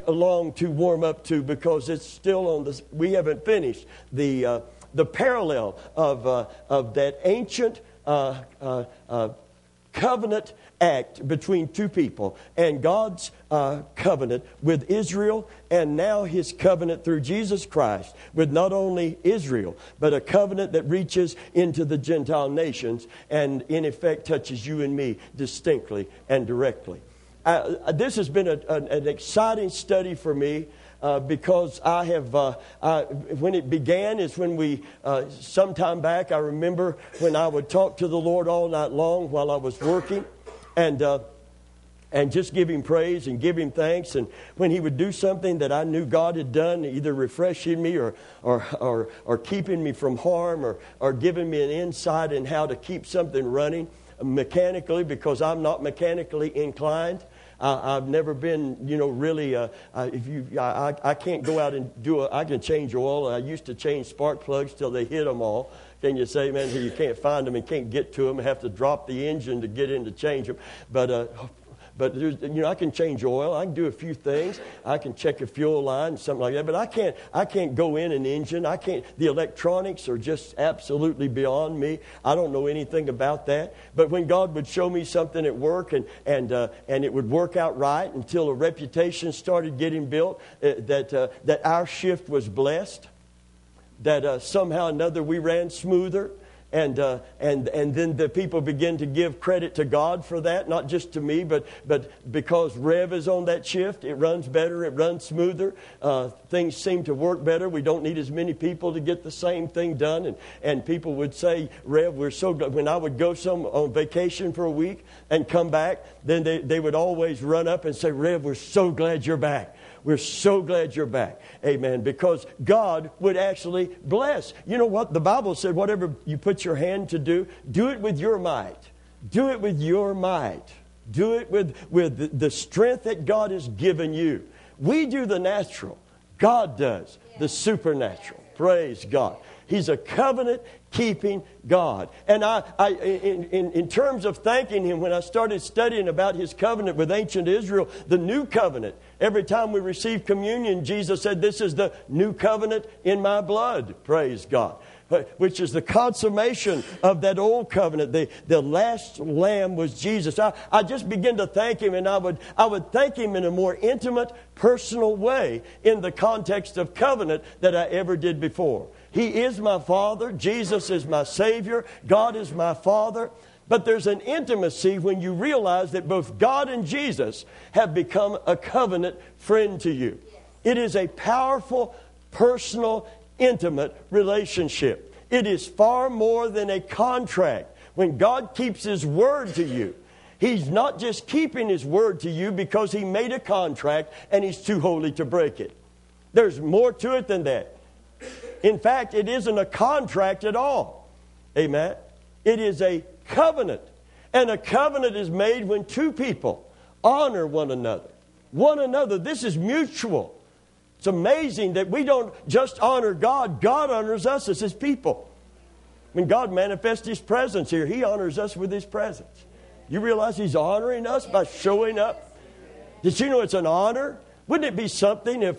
long to warm up to because it's still on this. We haven't finished the parallel of that ancient covenant act between two people and God's covenant with Israel, and now His covenant through Jesus Christ with not only Israel, but a covenant that reaches into the Gentile nations and in effect touches you and me distinctly and directly. This has been an exciting study for me. Because I have, when it began is when we, sometime back, I remember when I would talk to the Lord all night long while I was working and just give Him praise and give Him thanks. And when He would do something that I knew God had done, either refreshing me or keeping me from harm or giving me an insight in how to keep something running mechanically, because I'm not mechanically inclined. I've never been, really. I can't go out and I can change oil. I used to change spark plugs till they hit them all. Can you say, man, you can't find them and can't get to them and have to drop the engine to get in to change them? But there's, I can change oil. I can do a few things. I can check a fuel line, something like that. But I can't go in an engine. I can't. The electronics are just absolutely beyond me. I don't know anything about that. But when God would show me something at work and it would work out right until a reputation started getting built that our shift was blessed, that somehow or another we ran smoother. And then the people begin to give credit to God for that, not just to me, but because Rev is on that shift, it runs better, it runs smoother. Things seem to work better. We don't need as many people to get the same thing done. And people would say, Rev, we're so glad. When I would go on vacation for a week and come back, then they would always run up and say, Rev, we're so glad you're back. We're so glad you're back. Amen. Because God would actually bless. You know what? The Bible said, whatever you put your hand to do, do it with your might. Do it with your might. Do it with the strength that God has given you. We do the natural. God does the supernatural. Praise God. He's a covenant-keeping God. And in terms of thanking Him, when I started studying about His covenant with ancient Israel, the new covenant, every time we receive communion, Jesus said, this is the new covenant in my blood. Praise God. Which is the consummation of that old covenant. The last lamb was Jesus. I just began to thank Him, and I would thank Him in a more intimate, personal way in the context of covenant that I ever did before. He is my Father. Jesus is my Savior. God is my Father. But there's an intimacy when you realize that both God and Jesus have become a covenant friend to you. It is a powerful, personal, intimate relationship. It is far more than a contract. When God keeps His word to you, He's not just keeping His word to you because He made a contract and He's too holy to break it. There's more to it than that. In fact, it isn't a contract at all. Amen. It is a covenant. And a covenant is made when two people honor one another. One another. This is mutual. It's amazing that we don't just honor God. God honors us as His people. When God manifests His presence here, He honors us with His presence. You realize He's honoring us by showing up? Did you know it's an honor? Wouldn't it be something if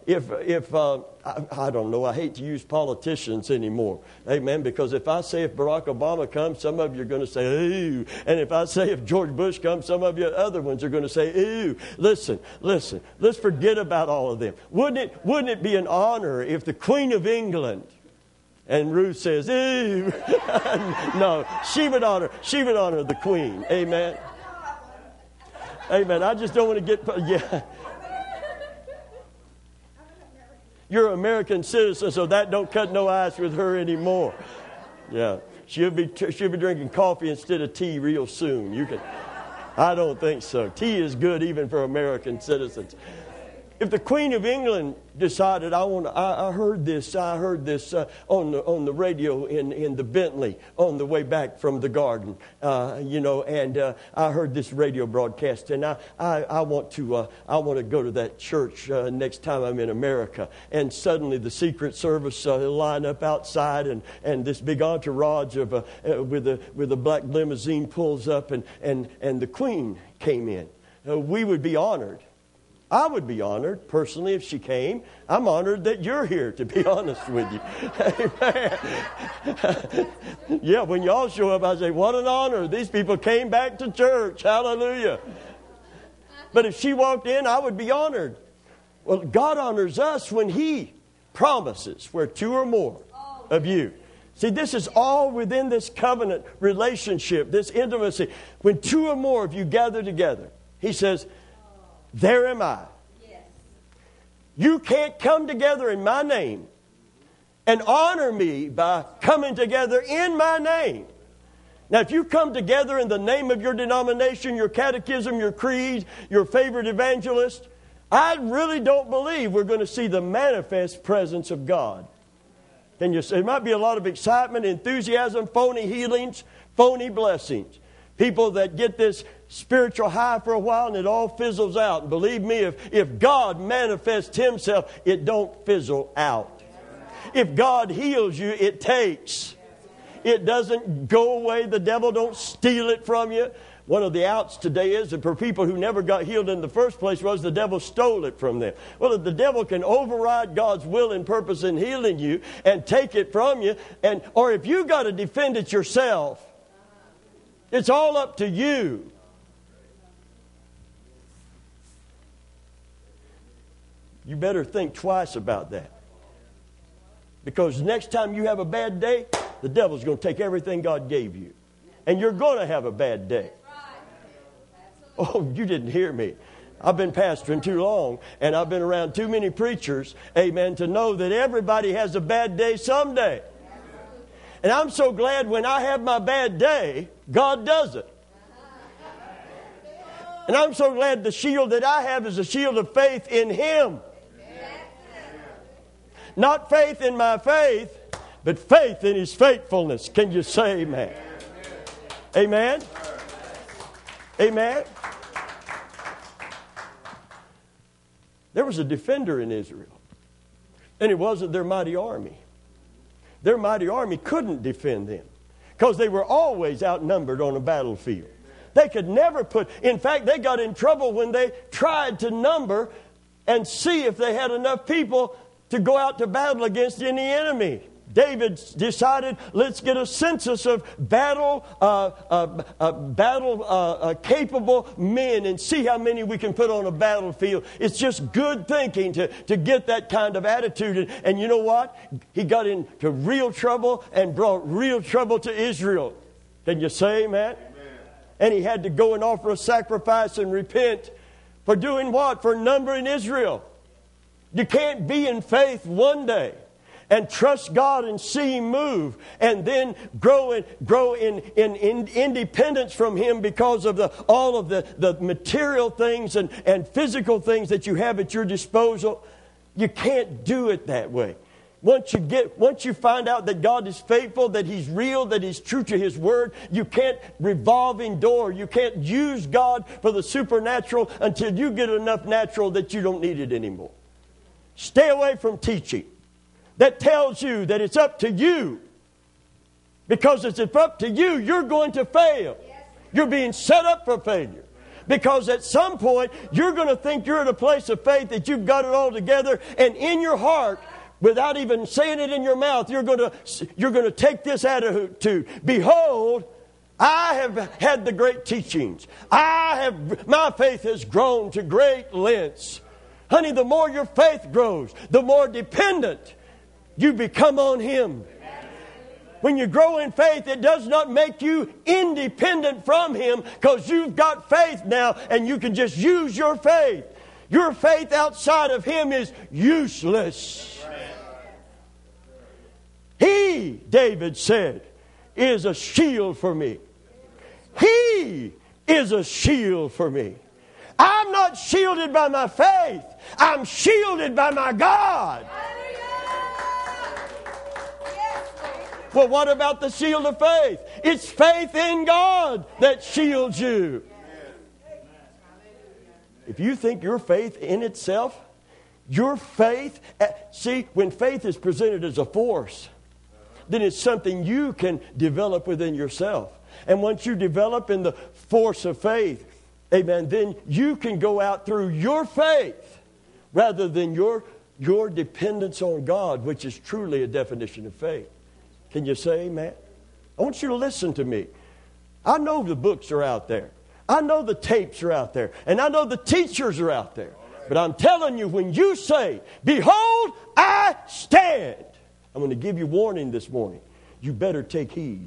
I don't know, I hate to use politicians anymore. Amen. Because if I say if Barack Obama comes, some of you are going to say, ooh. And if I say if George Bush comes, some of you other ones are going to say, ooh. Listen. Let's forget about all of them. Wouldn't it be an honor if the Queen of England, and Ruth says, ooh. No, she would honor the Queen. Amen. Amen. I just don't want to get, You're an American citizen, so that don't cut no ice with her anymore. Yeah, she'll be drinking coffee instead of tea real soon. I don't think so. Tea is good even for American citizens. If the Queen of England decided, I heard this on the radio in the Bentley on the way back from the garden, and I heard this radio broadcast, and I want to go to that church next time I'm in America. And suddenly the Secret Service line up outside, and this big entourage of with a black limousine pulls up, and the Queen came in. We would be honored. I would be honored, personally, if she came. I'm honored that you're here, to be honest with you. Amen. Yeah, when y'all show up, I say, what an honor. These people came back to church. Hallelujah. But if she walked in, I would be honored. Well, God honors us when He promises where two or more of you. See, this is all within this covenant relationship, this intimacy. When two or more of you gather together, He says, there am I. You can't come together in my name and honor me by coming together in my name. Now, if you come together in the name of your denomination, your catechism, your creed, your favorite evangelist, I really don't believe we're going to see the manifest presence of God. Can you say, there might be a lot of excitement, enthusiasm, phony healings, phony blessings. People that get this spiritual high for a while and it all fizzles out. And believe me, if God manifests Himself, it don't fizzle out. If God heals you, it takes. It doesn't go away. The devil don't steal it from you. One of the outs today is that for people who never got healed in the first place was the devil stole it from them. Well, if the devil can override God's will and purpose in healing you and take it from you, or if you got to defend it yourself, it's all up to you. You better think twice about that. Because next time you have a bad day, the devil's going to take everything God gave you. And you're going to have a bad day. Oh, you didn't hear me. I've been pastoring too long, and I've been around too many preachers, amen, to know that everybody has a bad day someday. And I'm so glad when I have my bad day, God does it. And I'm so glad the shield that I have is a shield of faith in Him. Not faith in my faith, but faith in His faithfulness. Can you say amen? Amen? Amen? There was a defender in Israel. And it wasn't their mighty army. Their mighty army couldn't defend them. Because they were always outnumbered on a battlefield. They could never in fact, they got in trouble when they tried to number and see if they had enough people to go out to battle against any enemy. David decided, let's get a census of capable men and see how many we can put on a battlefield. It's just good thinking to get that kind of attitude. And you know what? He got into real trouble and brought real trouble to Israel. Can you say amen? And he had to go and offer a sacrifice and repent for doing what? For numbering Israel. You can't be in faith one day and trust God and see Him move and then grow in independence from Him because of all of the material things and physical things that you have at your disposal. You can't do it that way. Once you find out that God is faithful, that He's real, that He's true to His Word, you can't revolving door. You can't use God for the supernatural until you get enough natural that you don't need it anymore. Stay away from teaching that tells you that it's up to you. Because if it's up to you, you're going to fail. You're being set up for failure. Because at some point, you're going to think you're at a place of faith that you've got it all together. And in your heart, without even saying it in your mouth, you're going to take this attitude. Behold, I have had the great teachings. My faith has grown to great lengths. Honey, the more your faith grows, the more dependent you become on Him. When you grow in faith, it does not make you independent from Him because you've got faith now and you can just use your faith. Your faith outside of Him is useless. He, David said, is a shield for me. He is a shield for me. I'm not shielded by my faith. I'm shielded by my God. Well, what about the shield of faith? It's faith in God that shields you. If you think your faith in itself, your faith, see, when faith is presented as a force, then it's something you can develop within yourself. And once you develop in the force of faith, amen, then you can go out through your faith rather than your dependence on God, which is truly a definition of faith. Can you say amen? I want you to listen to me. I know the books are out there. I know the tapes are out there. And I know the teachers are out there. But I'm telling you, when you say, behold, I stand, I'm going to give you warning this morning. You better take heed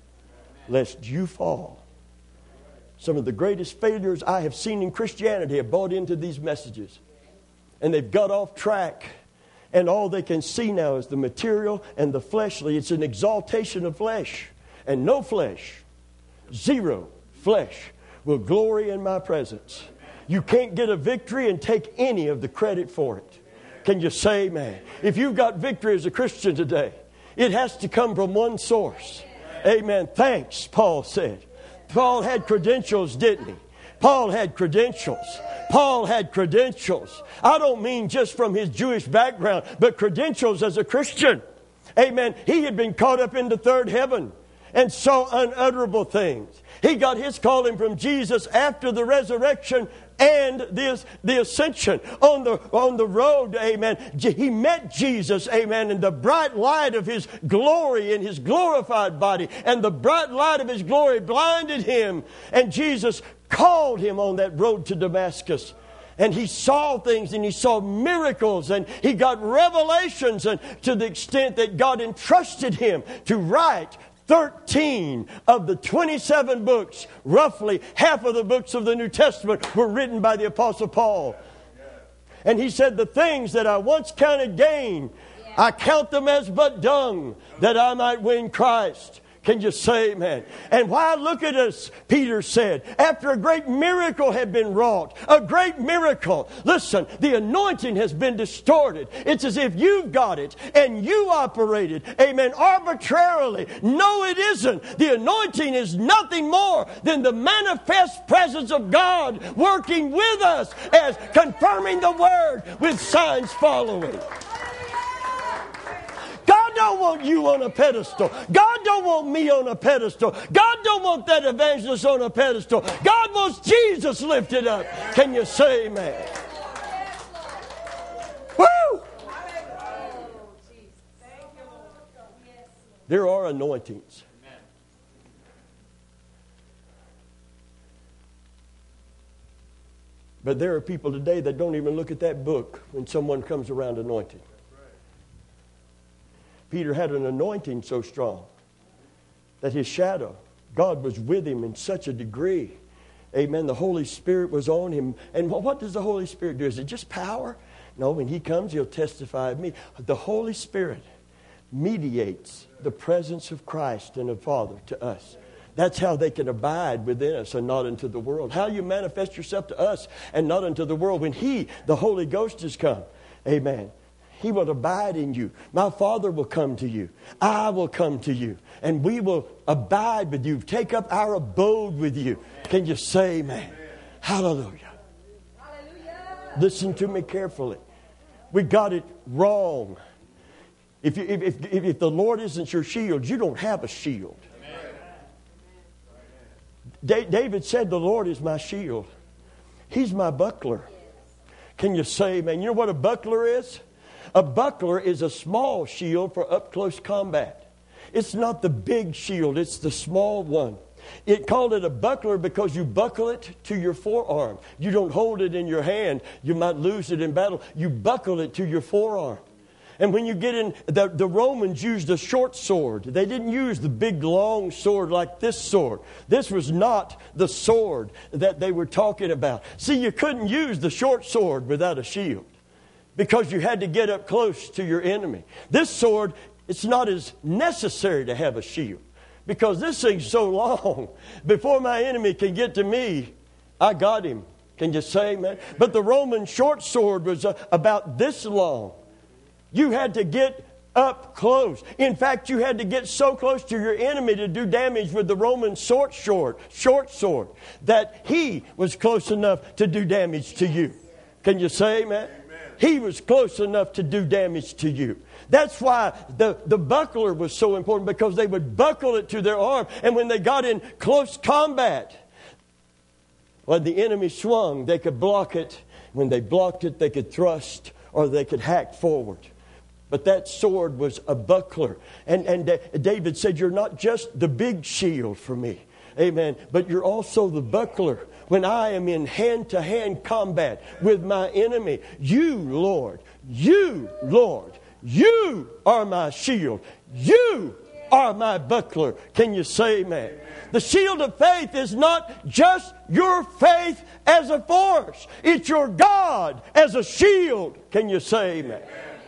lest you fall. Some of the greatest failures I have seen in Christianity have bought into these messages. And they've got off track. And all they can see now is the material and the fleshly. It's an exaltation of flesh. And no flesh, zero flesh, will glory in my presence. You can't get a victory and take any of the credit for it. Can you say amen? If you've got victory as a Christian today, it has to come from one source. Amen. Thanks, Paul said. Paul had credentials, didn't he? Paul had credentials. Paul had credentials. I don't mean just from his Jewish background, but credentials as a Christian. Amen. He had been caught up into third heaven and saw unutterable things. He got his calling from Jesus after the resurrection and the ascension. On the road, amen, he met Jesus, amen, in the bright light of his glory in his glorified body. And the bright light of his glory blinded him. And Jesus called him on that road to Damascus. And he saw things and he saw miracles and he got revelations, and to the extent that God entrusted him to write 13 of the 27 books, roughly half of the books of the New Testament, were written by the Apostle Paul. And he said, the things that I once counted gain, I count them as but dung, that I might win Christ. Can you say amen? And why look at us, Peter said, after a great miracle had been wrought, a great miracle. Listen, the anointing has been distorted. It's as if you've got it and you operate it, amen, arbitrarily. No, it isn't. The anointing is nothing more than the manifest presence of God working with us as confirming the word with signs following. God don't want you on a pedestal. God don't want me on a pedestal. God don't want that evangelist on a pedestal. God wants Jesus lifted up. Can you say amen? Woo! There are anointings. But there are people today that don't even look at that book when someone comes around anointed. Peter had an anointing so strong that his shadow, God was with him in such a degree. Amen. The Holy Spirit was on him. And what does the Holy Spirit do? Is it just power? No, when he comes, he'll testify of me. The Holy Spirit mediates the presence of Christ and the Father to us. That's how they can abide within us and not into the world. How you manifest yourself to us and not into the world. When he, the Holy Ghost, has come. Amen. He will abide in you. My Father will come to you. I will come to you. And we will abide with you. Take up our abode with you. Can you say amen? Hallelujah. Hallelujah. Listen to me carefully. We got it wrong. If the Lord isn't your shield, you don't have a shield. David said, the Lord is my shield. He's my buckler. Can you say amen? You know what a buckler is? A buckler is a small shield for up-close combat. It's not the big shield, it's the small one. It called it a buckler because you buckle it to your forearm. You don't hold it in your hand. You might lose it in battle. You buckle it to your forearm. And when you get in, the Romans used a short sword. They didn't use the big long sword like this sword. This was not the sword that they were talking about. See, you couldn't use the short sword without a shield, because you had to get up close to your enemy. This sword, it's not as necessary to have a shield, because this thing's so long. Before my enemy can get to me, I got him. Can you say amen? But the Roman short sword was about this long. You had to get up close. In fact, you had to get so close to your enemy to do damage with the Roman short sword, that he was close enough to do damage to you. Can you say amen? He was close enough to do damage to you. That's why the buckler was so important, because they would buckle it to their arm. And when they got in close combat, When the enemy swung, they could block it. When they blocked it, they could thrust or they could hack forward. But that sword was a buckler. And David said, you're not just the big shield for me. Amen. But you're also the buckler. When I am in hand-to-hand combat with my enemy, you, Lord, you are my shield. You are my buckler. Can you say amen? The shield of faith is not just your faith as a force. It's your God as a shield. Can you say amen?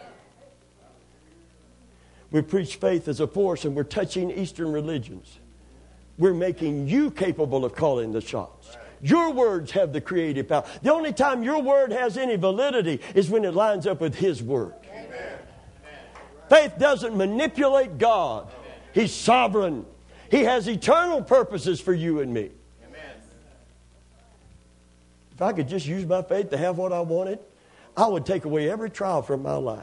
We preach faith as a force, and we're touching Eastern religions. We're making you capable of calling the shots. Your words have the creative power. The only time your word has any validity is when it lines up with His word. Amen. Faith doesn't manipulate God. He's sovereign. He has eternal purposes for you and me. Amen. If I could just use my faith to have what I wanted, I would take away every trial from my life.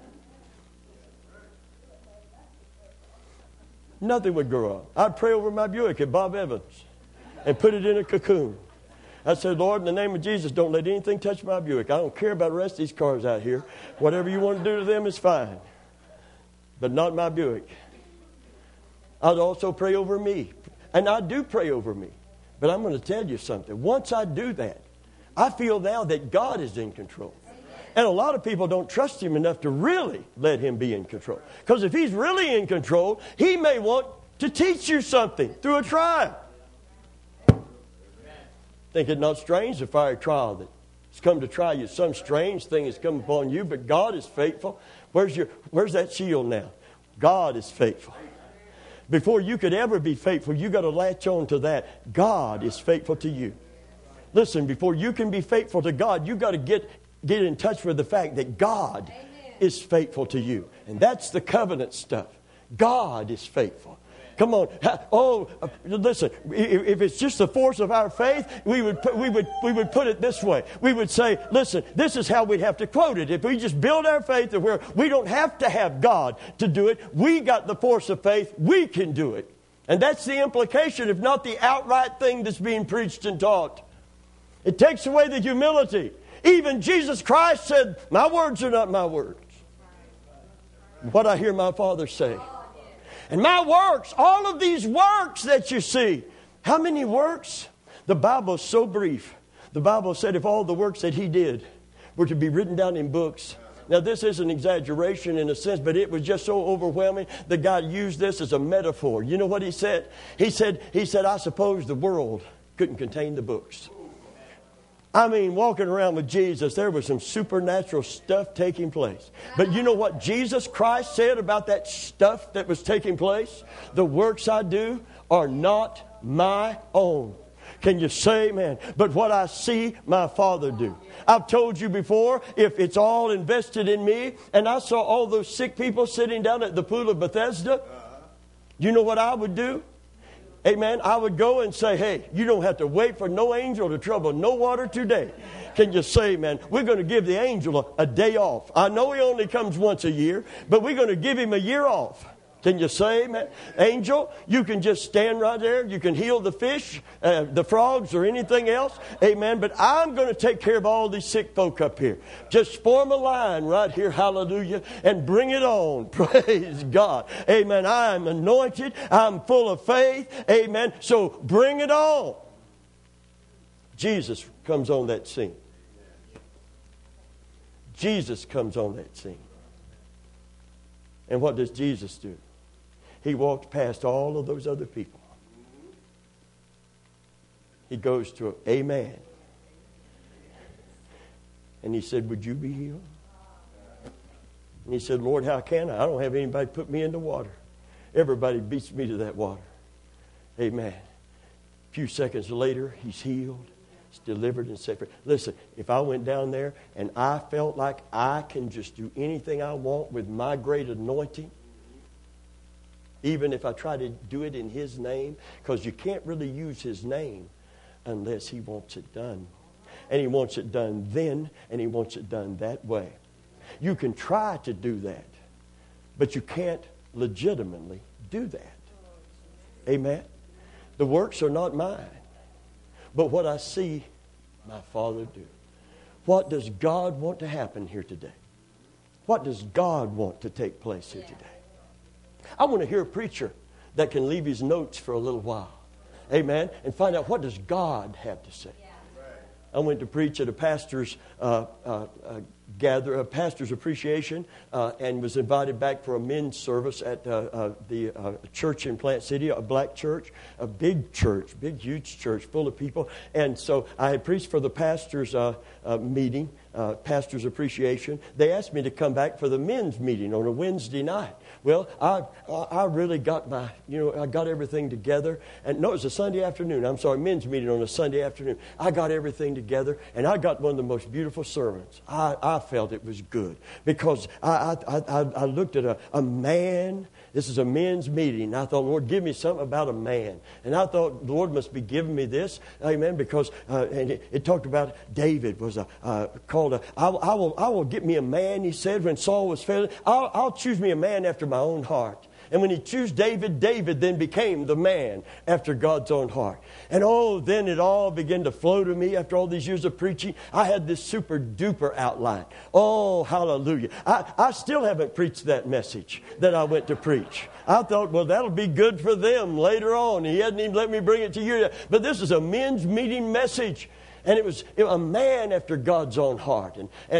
Nothing would grow up. I'd pray over my Buick at Bob Evans and put it in a cocoon. I said, Lord, in the name of Jesus, don't let anything touch my Buick. I don't care about the rest of these cars out here. Whatever you want to do to them is fine. But not my Buick. I'd also pray over me. And I do pray over me. But I'm going to tell you something. Once I do that, I feel now that God is in control. And a lot of people don't trust Him enough to really let Him be in control. Because if He's really in control, He may want to teach you something through a trial. Think it not strange, the fiery trial that's come to try you. Some strange thing has come upon you, but God is faithful. Where's that shield now? God is faithful. Before you could ever be faithful, you got to latch on to that. God is faithful to you. Listen, before you can be faithful to God, you got to get in touch with the fact that God is faithful to you. And that's the covenant stuff. God is faithful. Come on. Oh, listen, if it's just the force of our faith, we would put it this way. We would say, listen, this is how we'd have to quote it. If we just build our faith to where we don't have to have God to do it, we got the force of faith, we can do it. And that's the implication, if not the outright thing that's being preached and taught. It takes away the humility. Even Jesus Christ said, my words are not my words. What I hear my Father say. And my works, all of these works that you see. How many works? The Bible is so brief. The Bible said if all the works that He did were to be written down in books. Now this is an exaggeration in a sense, but it was just so overwhelming that God used this as a metaphor. You know what He said? He said, I suppose the world couldn't contain the books. I mean, walking around with Jesus, there was some supernatural stuff taking place. But you know what Jesus Christ said about that stuff that was taking place? The works I do are not my own. Can you say amen? But what I see my Father do. I've told you before, if it's all invested in me, and I saw all those sick people sitting down at the pool of Bethesda, you know what I would do? Amen. I would go and say, hey, you don't have to wait for no angel to trouble no water today. Can you say, man, we're going to give the angel a day off. I know he only comes once a year, but we're going to give him a year off. Can you say, man? Angel, you can just stand right there. You can heal the fish, the frogs, or anything else. Amen. But I'm going to take care of all these sick folk up here. Just form a line right here, hallelujah, and bring it on. Praise God. Amen. I'm anointed. I'm full of faith. Amen. So bring it on. Jesus comes on that scene. Jesus comes on that scene. And what does Jesus do? He walks past all of those other people. He goes to a man. And he said, would you be healed? And he said, Lord, how can I? I don't have anybody put me in the water. Everybody beats me to that water. Amen. A few seconds later, he's healed. He's delivered and set free. Listen, if I went down there and I felt like I can just do anything I want with my great anointing, even if I try to do it in His name, because you can't really use His name unless He wants it done. And He wants it done then, and He wants it done that way. You can try to do that, but you can't legitimately do that. Amen? The works are not mine. but what I see my Father do. What does God want to happen here today? What does God want to take place here today? I want to hear a preacher that can leave his notes for a little while. Amen. And find out, what does God have to say? I went to preach at a pastor's pastor's appreciation, and was invited back for a men's service at the church in Plant City, a black church, a big church, big, huge church full of people. And so I had preached for the pastor's meeting, pastor's appreciation. They asked me to come back for the men's meeting on a Wednesday night. Well, I really got I got everything together. And no, it was a Sunday afternoon. I'm sorry, men's meeting on a Sunday afternoon. I got everything together, and I got one of the most beautiful sermons. I felt it was good because I looked at a man. This is a men's meeting. And I thought, Lord, give me something about a man. And I thought, the Lord must be giving me this. Amen. Because and it talked about David was called I will get me a man, he said, when Saul was failing. I'll choose me a man after my own heart. And when he chose David, David then became the man after God's own heart. And then it all began to flow to me after all these years of preaching. I had this super duper outline. Oh, hallelujah. I still haven't preached that message that I went to preach. I thought, well, that'll be good for them later on. He hadn't even let me bring it to you. But this is a men's meeting message. And it was a man after God's own heart,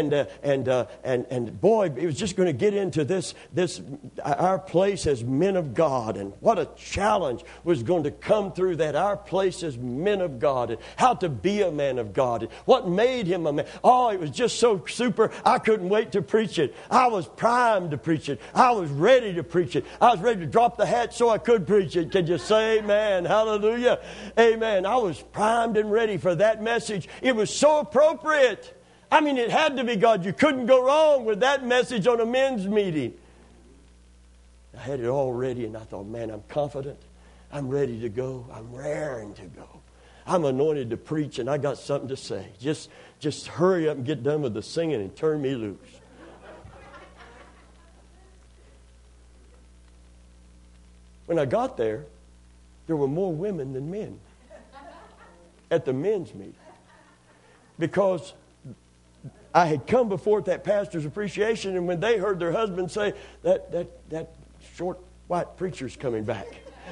and boy, it was just going to get into this our place as men of God, and what a challenge was going to come through that, our place as men of God, and how to be a man of God, and what made him a man. Oh, it was just so super. I couldn't wait to preach it. I was primed to preach it. I was ready to preach it. I was ready to drop the hat so I could preach it. Can you say amen? Hallelujah. Amen. I was primed and ready for that message. It was so appropriate. I mean, it had to be God. You couldn't go wrong with that message on a men's meeting. I had it all ready, and I thought, man, I'm confident. I'm ready to go. I'm raring to go. I'm anointed to preach, and I got something to say. Just hurry up and get done with the singing and turn me loose. When I got there were more women than men at the men's meeting. Because I had come before at that pastor's appreciation, and when they heard their husband say, that short white preacher's coming back,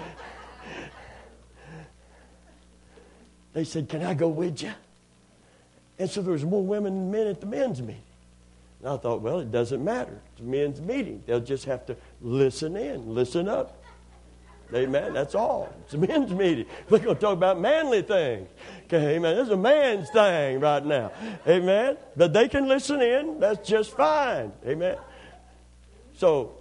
they said, can I go with you? And so there was more women than men at the men's meeting. And I thought, well, it doesn't matter. It's a men's meeting. They'll just have to listen in, listen up. Amen. That's all. It's a men's meeting. We're going to talk about manly things. Okay, amen. This is a man's thing right now. Amen. But they can listen in. That's just fine. Amen. So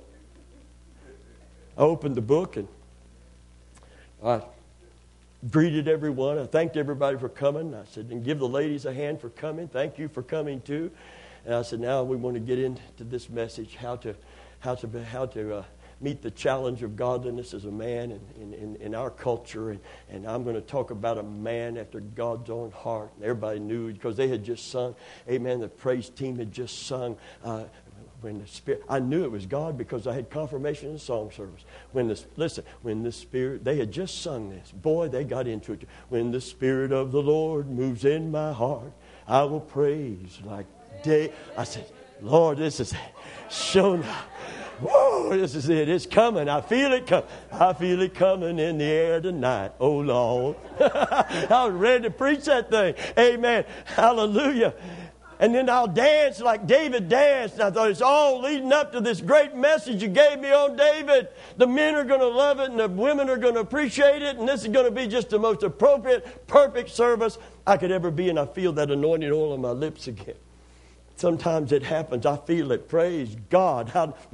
I opened the book and I greeted everyone. I thanked everybody for coming. I said, and give the ladies a hand for coming. Thank you for coming too. And I said, now we want to get into this message, how to meet the challenge of godliness as a man in our culture. And I'm going to talk about a man after God's own heart. And everybody knew because they had just sung. Amen. The praise team had just sung. When the Spirit, I knew it was God because I had confirmation in the song service. When the Spirit, they had just sung this. Boy, they got into it. When the Spirit of the Lord moves in my heart, I will praise like day. I said, Lord, this is shown up. Whoa, this is it. It's coming. I feel it coming. I feel it coming in the air tonight. Oh, Lord. I was ready to preach that thing. Amen. Hallelujah. And then I'll dance like David danced. And I thought it's all leading up to this great message you gave me on David. The men are going to love it and the women are going to appreciate it. And this is going to be just the most appropriate, perfect service I could ever be. And I feel that anointing oil on my lips again. Sometimes it happens. I feel it. Praise God.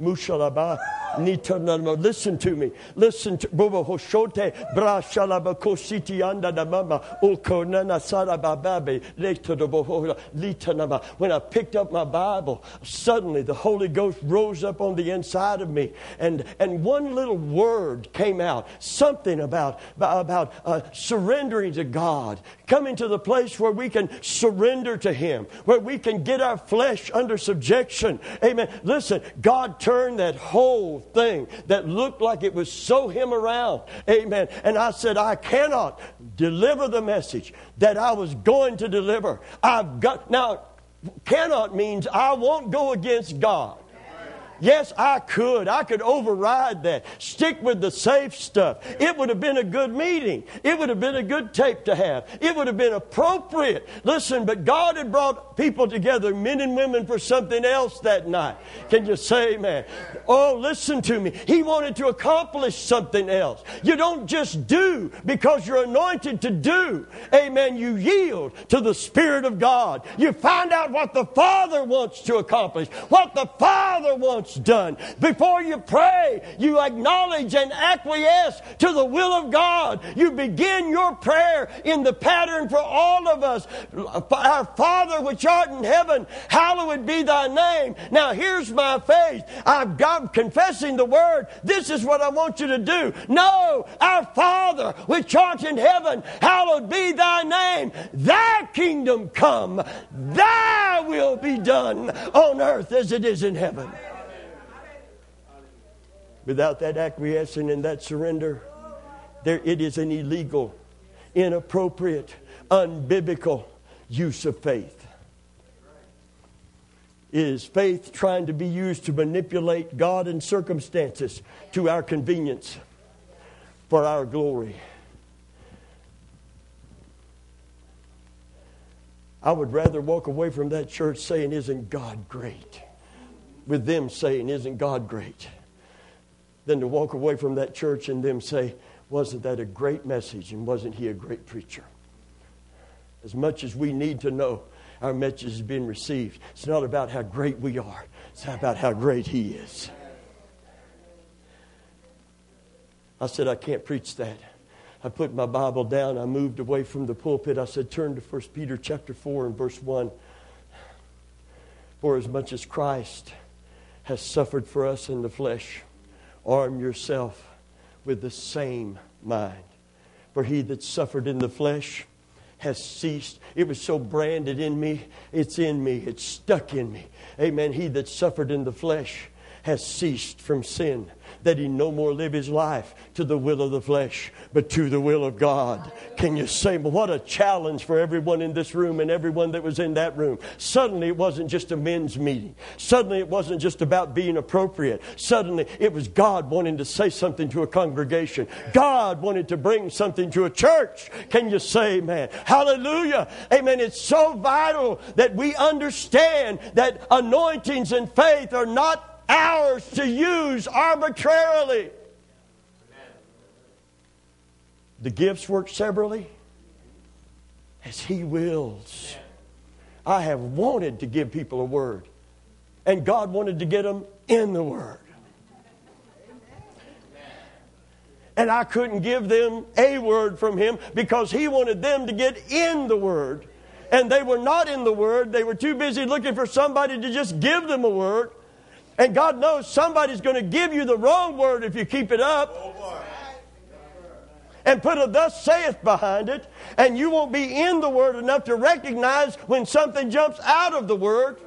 Listen to me. Listen to when I picked up my Bible, suddenly the Holy Ghost rose up on the inside of me, and one little word came out. Something about surrendering to God, coming to the place where we can surrender to Him, where we can get our flesh under subjection. Amen. Listen, God turned that whole thing that looked like it was so him around. Amen. And I said, I cannot deliver the message that I was going to deliver. Now, cannot means I won't go against God. Yes, I could. I could override that. Stick with the safe stuff. It would have been a good meeting. It would have been a good tape to have. It would have been appropriate. Listen, but God had brought people together, men and women, for something else that night. Can you say amen? Oh, listen to me. He wanted to accomplish something else. You don't just do because you're anointed to do. Amen. You yield to the Spirit of God. You find out what the Father wants to accomplish, what the Father wants done. Before you pray, you acknowledge and acquiesce to the will of God. You begin your prayer in the pattern for all of us. Our Father which art in heaven, hallowed be thy name. Now here's my faith. I'm confessing the word. This is what I want you to do. No, our Father which art in heaven, hallowed be thy name. Thy kingdom come. Thy will be done on earth as it is in heaven. Without that acquiescing and that surrender, it is an illegal, inappropriate, unbiblical use of faith. It is faith trying to be used to manipulate God and circumstances to our convenience, for our glory. I would rather walk away from that church saying, "Isn't God great?" with them saying, "Isn't God great?" than to walk away from that church and them say, "Wasn't that a great message, and wasn't he a great preacher?" As much as we need to know our message has been received, it's not about how great we are. It's about how great he is. I said, "I can't preach that." I put my Bible down. I moved away from the pulpit. I said, "Turn to 1 Peter chapter 4 and verse 1. For as much as Christ has suffered for us in the flesh, arm yourself with the same mind. For he that suffered in the flesh has ceased." It was so branded in me. It's in me. It's stuck in me. Amen. He that suffered in the flesh has ceased from sin, that he no more live his life to the will of the flesh, but to the will of God. Can you say, what a challenge for everyone in this room and everyone that was in that room. Suddenly it wasn't just a men's meeting. Suddenly it wasn't just about being appropriate. Suddenly it was God wanting to say something to a congregation. God wanted to bring something to a church. Can you say amen? Hallelujah. Amen. It's so vital that we understand that anointings and faith are not ours to use arbitrarily. The gifts work severally as he wills. I have wanted to give people a word, and God wanted to get them in the word. And I couldn't give them a word from him because he wanted them to get in the word. And they were not in the word. They were too busy looking for somebody to just give them a word. And God knows somebody's going to give you the wrong word if you keep it up. And put a "thus saith" behind it. And you won't be in the word enough to recognize when something jumps out of the word.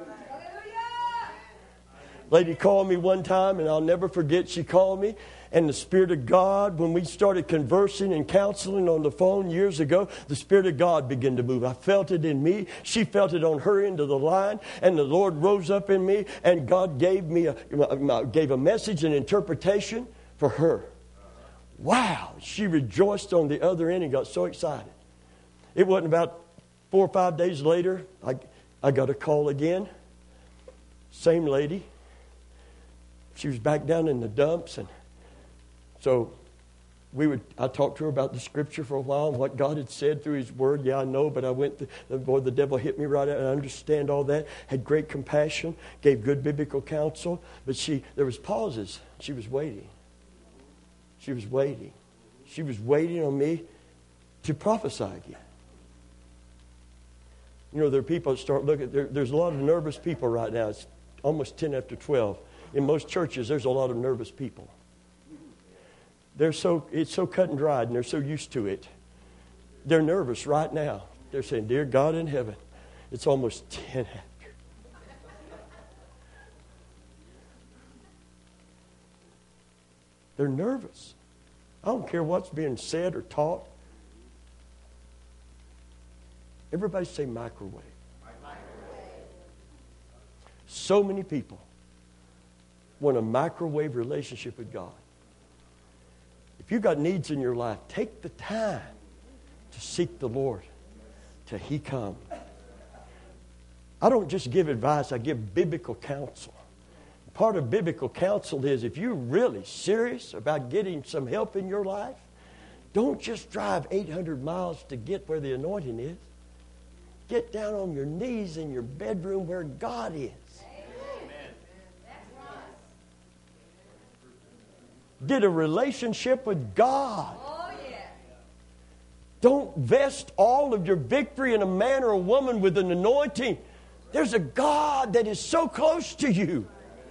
Lady called me one time, and I'll never forget. She called me. And the Spirit of God, when we started conversing and counseling on the phone years ago, the Spirit of God began to move. I felt it in me. She felt it on her end of the line. And the Lord rose up in me. And God gave me gave a message and interpretation for her. Wow. She rejoiced on the other end and got so excited. It wasn't about 4 or 5 days later, I got a call again. Same lady. She was back down in the dumps, and so I talked to her about the Scripture for a while and what God had said through His Word. Yeah, I know, but the devil hit me right out. I understand all that. Had great compassion, gave good biblical counsel, but there was pauses. She was waiting. She was waiting. She was waiting on me to prophesy again. You know, there are people that start looking. There's a lot of nervous people right now. It's almost 10 after 12. In most churches, there's a lot of nervous people. It's so cut and dried, and they're so used to it. They're nervous right now. They're saying, "Dear God in heaven, it's almost 10 after." They're nervous. I don't care what's being said or taught. Everybody say microwave. So many people want a microwave relationship with God. If you've got needs in your life, take the time to seek the Lord till He comes. I don't just give advice, I give biblical counsel. Part of biblical counsel is if you're really serious about getting some help in your life, don't just drive 800 miles to get where the anointing is. Get down on your knees in your bedroom where God is. Get a relationship with God. Oh, yeah. Don't vest all of your victory in a man or a woman with an anointing. There's a God that is so close to you.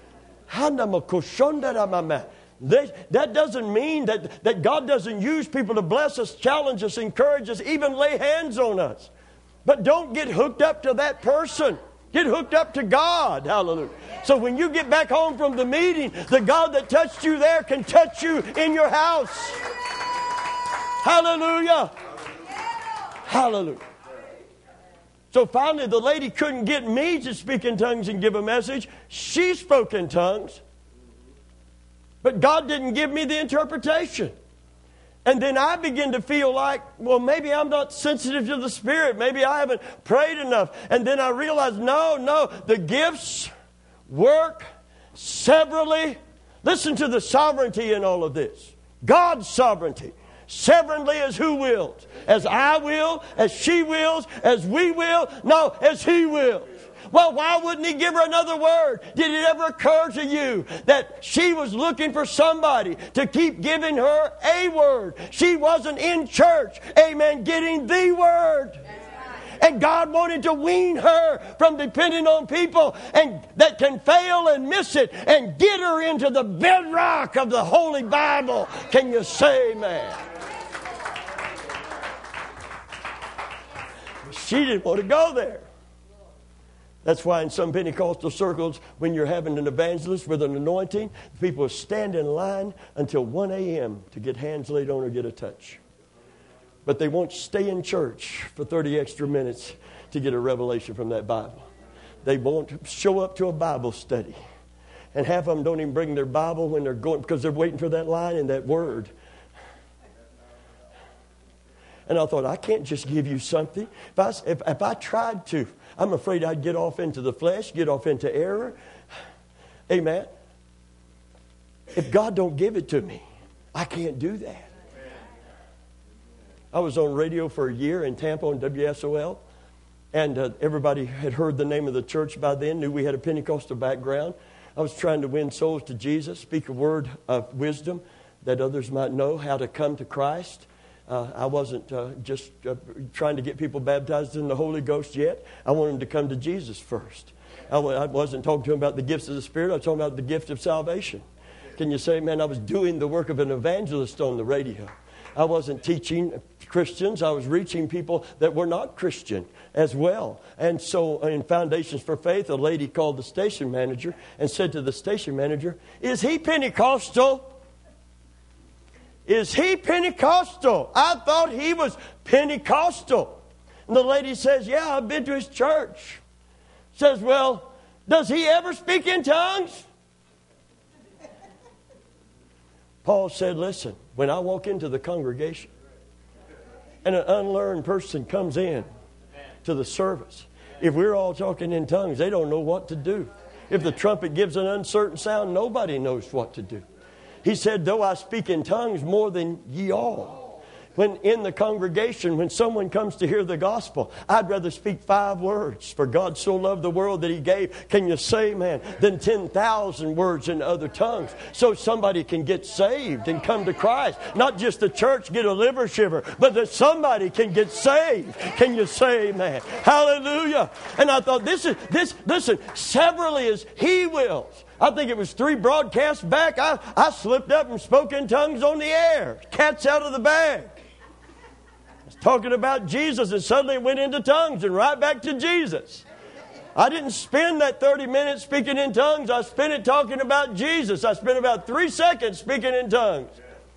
That doesn't mean that God doesn't use people to bless us, challenge us, encourage us, even lay hands on us. But don't get hooked up to that person. Get hooked up to God. Hallelujah. So when you get back home from the meeting, the God that touched you there can touch you in your house. Hallelujah. Hallelujah. So finally the lady couldn't get me to speak in tongues and give a message. She spoke in tongues. But God didn't give me the interpretation. And then I begin to feel like, well, maybe I'm not sensitive to the Spirit. Maybe I haven't prayed enough. And then I realized, no, the gifts work severally. Listen to the sovereignty in all of this. God's sovereignty. Severally as who wills? As I will, as she wills, as we will? No, as He wills. Well, why wouldn't He give her another word? Did it ever occur to you that she was looking for somebody to keep giving her a word? She wasn't in church, amen, getting the word. And God wanted to wean her from depending on people and that can fail and miss it and get her into the bedrock of the Holy Bible. Can you say amen? She didn't want to go there. That's why in some Pentecostal circles, when you're having an evangelist with an anointing, people stand in line until 1 a.m. to get hands laid on or get a touch. But they won't stay in church for 30 extra minutes to get a revelation from that Bible. They won't show up to a Bible study. And half of them don't even bring their Bible when they're going because they're waiting for that line and that word. And I thought, I can't just give you something. If I tried to, I'm afraid I'd get off into the flesh, get off into error. Amen. If God don't give it to me, I can't do that. I was on radio for a year in Tampa on WSOL. And everybody had heard the name of the church by then, knew we had a Pentecostal background. I was trying to win souls to Jesus, speak a word of wisdom that others might know how to come to Christ. I wasn't just trying to get people baptized in the Holy Ghost yet. I wanted them to come to Jesus first. I wasn't talking to them about the gifts of the Spirit. I was talking about the gift of salvation. Can you say, man, I was doing the work of an evangelist on the radio. I wasn't teaching Christians. I was reaching people that were not Christian as well. And so in Foundations for Faith, a lady called the station manager and said to the station manager, "Is he Pentecostal? Is he Pentecostal? I thought he was Pentecostal." And the lady says, "Yeah, I've been to his church." Says, "Well, does he ever speak in tongues?" Paul said, "Listen, when I walk into the congregation and an unlearned person comes in to the service, if we're all talking in tongues, they don't know what to do. If the trumpet gives an uncertain sound, nobody knows what to do." He said, "Though I speak in tongues more than ye all." When in the congregation, when someone comes to hear the gospel, I'd rather speak 5 words. For God so loved the world that He gave. Can you say, man, than 10,000 words in other tongues. So somebody can get saved and come to Christ. Not just the church get a liver shiver, but that somebody can get saved. Can you say, man? Hallelujah. And I thought, listen, severally as He wills. I think it was 3 broadcasts back. I slipped up and spoke in tongues on the air. Cat's out of the bag. I was talking about Jesus and suddenly it went into tongues and right back to Jesus. I didn't spend that 30 minutes speaking in tongues. I spent it talking about Jesus. I spent about 3 seconds speaking in tongues.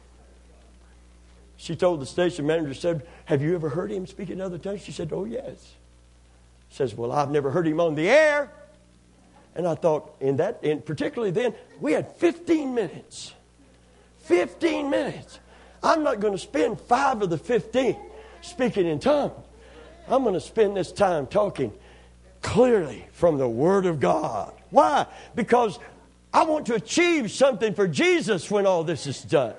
She told the station manager, said, have you ever heard him speak in other tongues? She said, oh, yes. Says, well, I've never heard him on the air. And I thought, particularly then, we had 15 minutes. 15 minutes. I'm not going to spend 5 of the 15 speaking in tongues. I'm going to spend this time talking clearly from the Word of God. Why? Because I want to achieve something for Jesus when all this is done.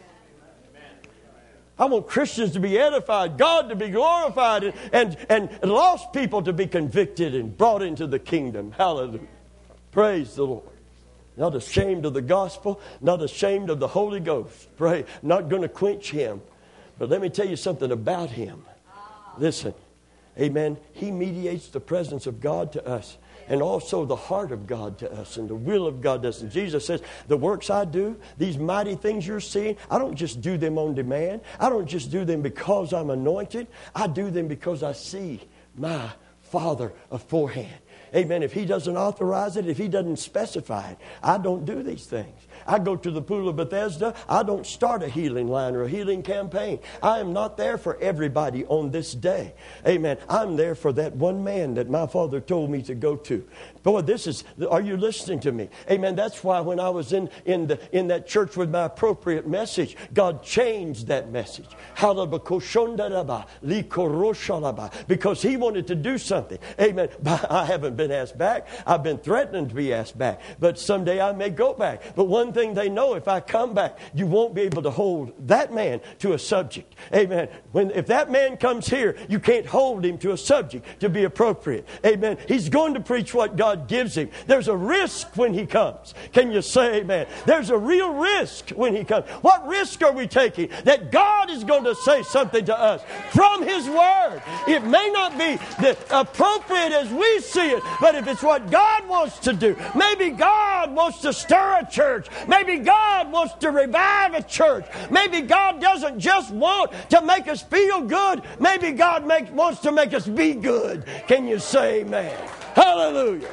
I want Christians to be edified, God to be glorified, and lost people to be convicted and brought into the kingdom. Hallelujah. Praise the Lord. Not ashamed of the gospel, not ashamed of the Holy Ghost. Pray, not going to quench Him. But let me tell you something about Him. Listen. Amen. He mediates the presence of God to us, and also the heart of God to us, and the will of God to us. And Jesus says, the works I do, these mighty things you're seeing, I don't just do them on demand. I don't just do them because I'm anointed. I do them because I see my Father aforehand. Amen. If He doesn't authorize it, if He doesn't specify it, I don't do these things. I go to the pool of Bethesda. I don't start a healing line or a healing campaign. I am not there for everybody on this day. Amen. I'm there for that one man that my Father told me to go to. Boy, are you listening to me? Amen. That's why when I was in that church with my appropriate message, God changed that message. Because He wanted to do something. Amen. I haven't been asked back. I've been threatening to be asked back. But someday I may go back. But one thing they know, if I come back, you won't be able to hold that man to a subject. Amen. If that man comes here, you can't hold him to a subject to be appropriate. Amen. He's going to preach what God gives him. There's a risk when he comes. Can you say amen? There's a real risk when he comes. What risk are we taking? That God is going to say something to us from His Word. It may not be appropriate as we see it, but if it's what God wants to do, maybe God wants to stir a church. Maybe God wants to revive a church. Maybe God doesn't just want to make us feel good. Maybe God wants to make us be good. Can you say amen? Hallelujah.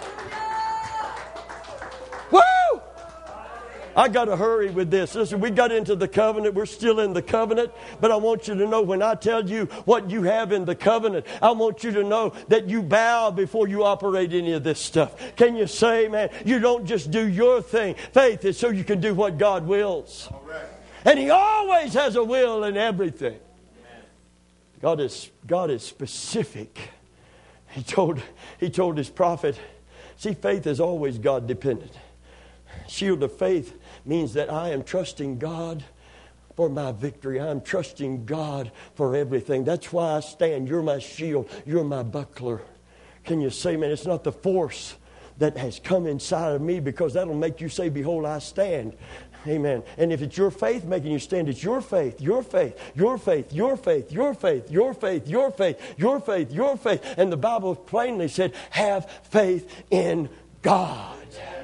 Woo! I got to hurry with this. Listen, we got into the covenant. We're still in the covenant. But I want you to know when I tell you what you have in the covenant, I want you to know that you bow before you operate any of this stuff. Can you say, man, you don't just do your thing. Faith is so you can do what God wills. All right. And He always has a will in everything. God is specific. He told His prophet, see, faith is always God dependent. Shield of faith means that I am trusting God for my victory. I'm trusting God for everything. That's why I stand. You're my shield. You're my buckler. Can you say, man, it's not the force that has come inside of me, because that'll make you say, behold, I stand. Amen. And if it's your faith making you stand, it's your faith, your faith, your faith, your faith, your faith, your faith, your faith, your faith, your faith. And the Bible plainly said, have faith in God.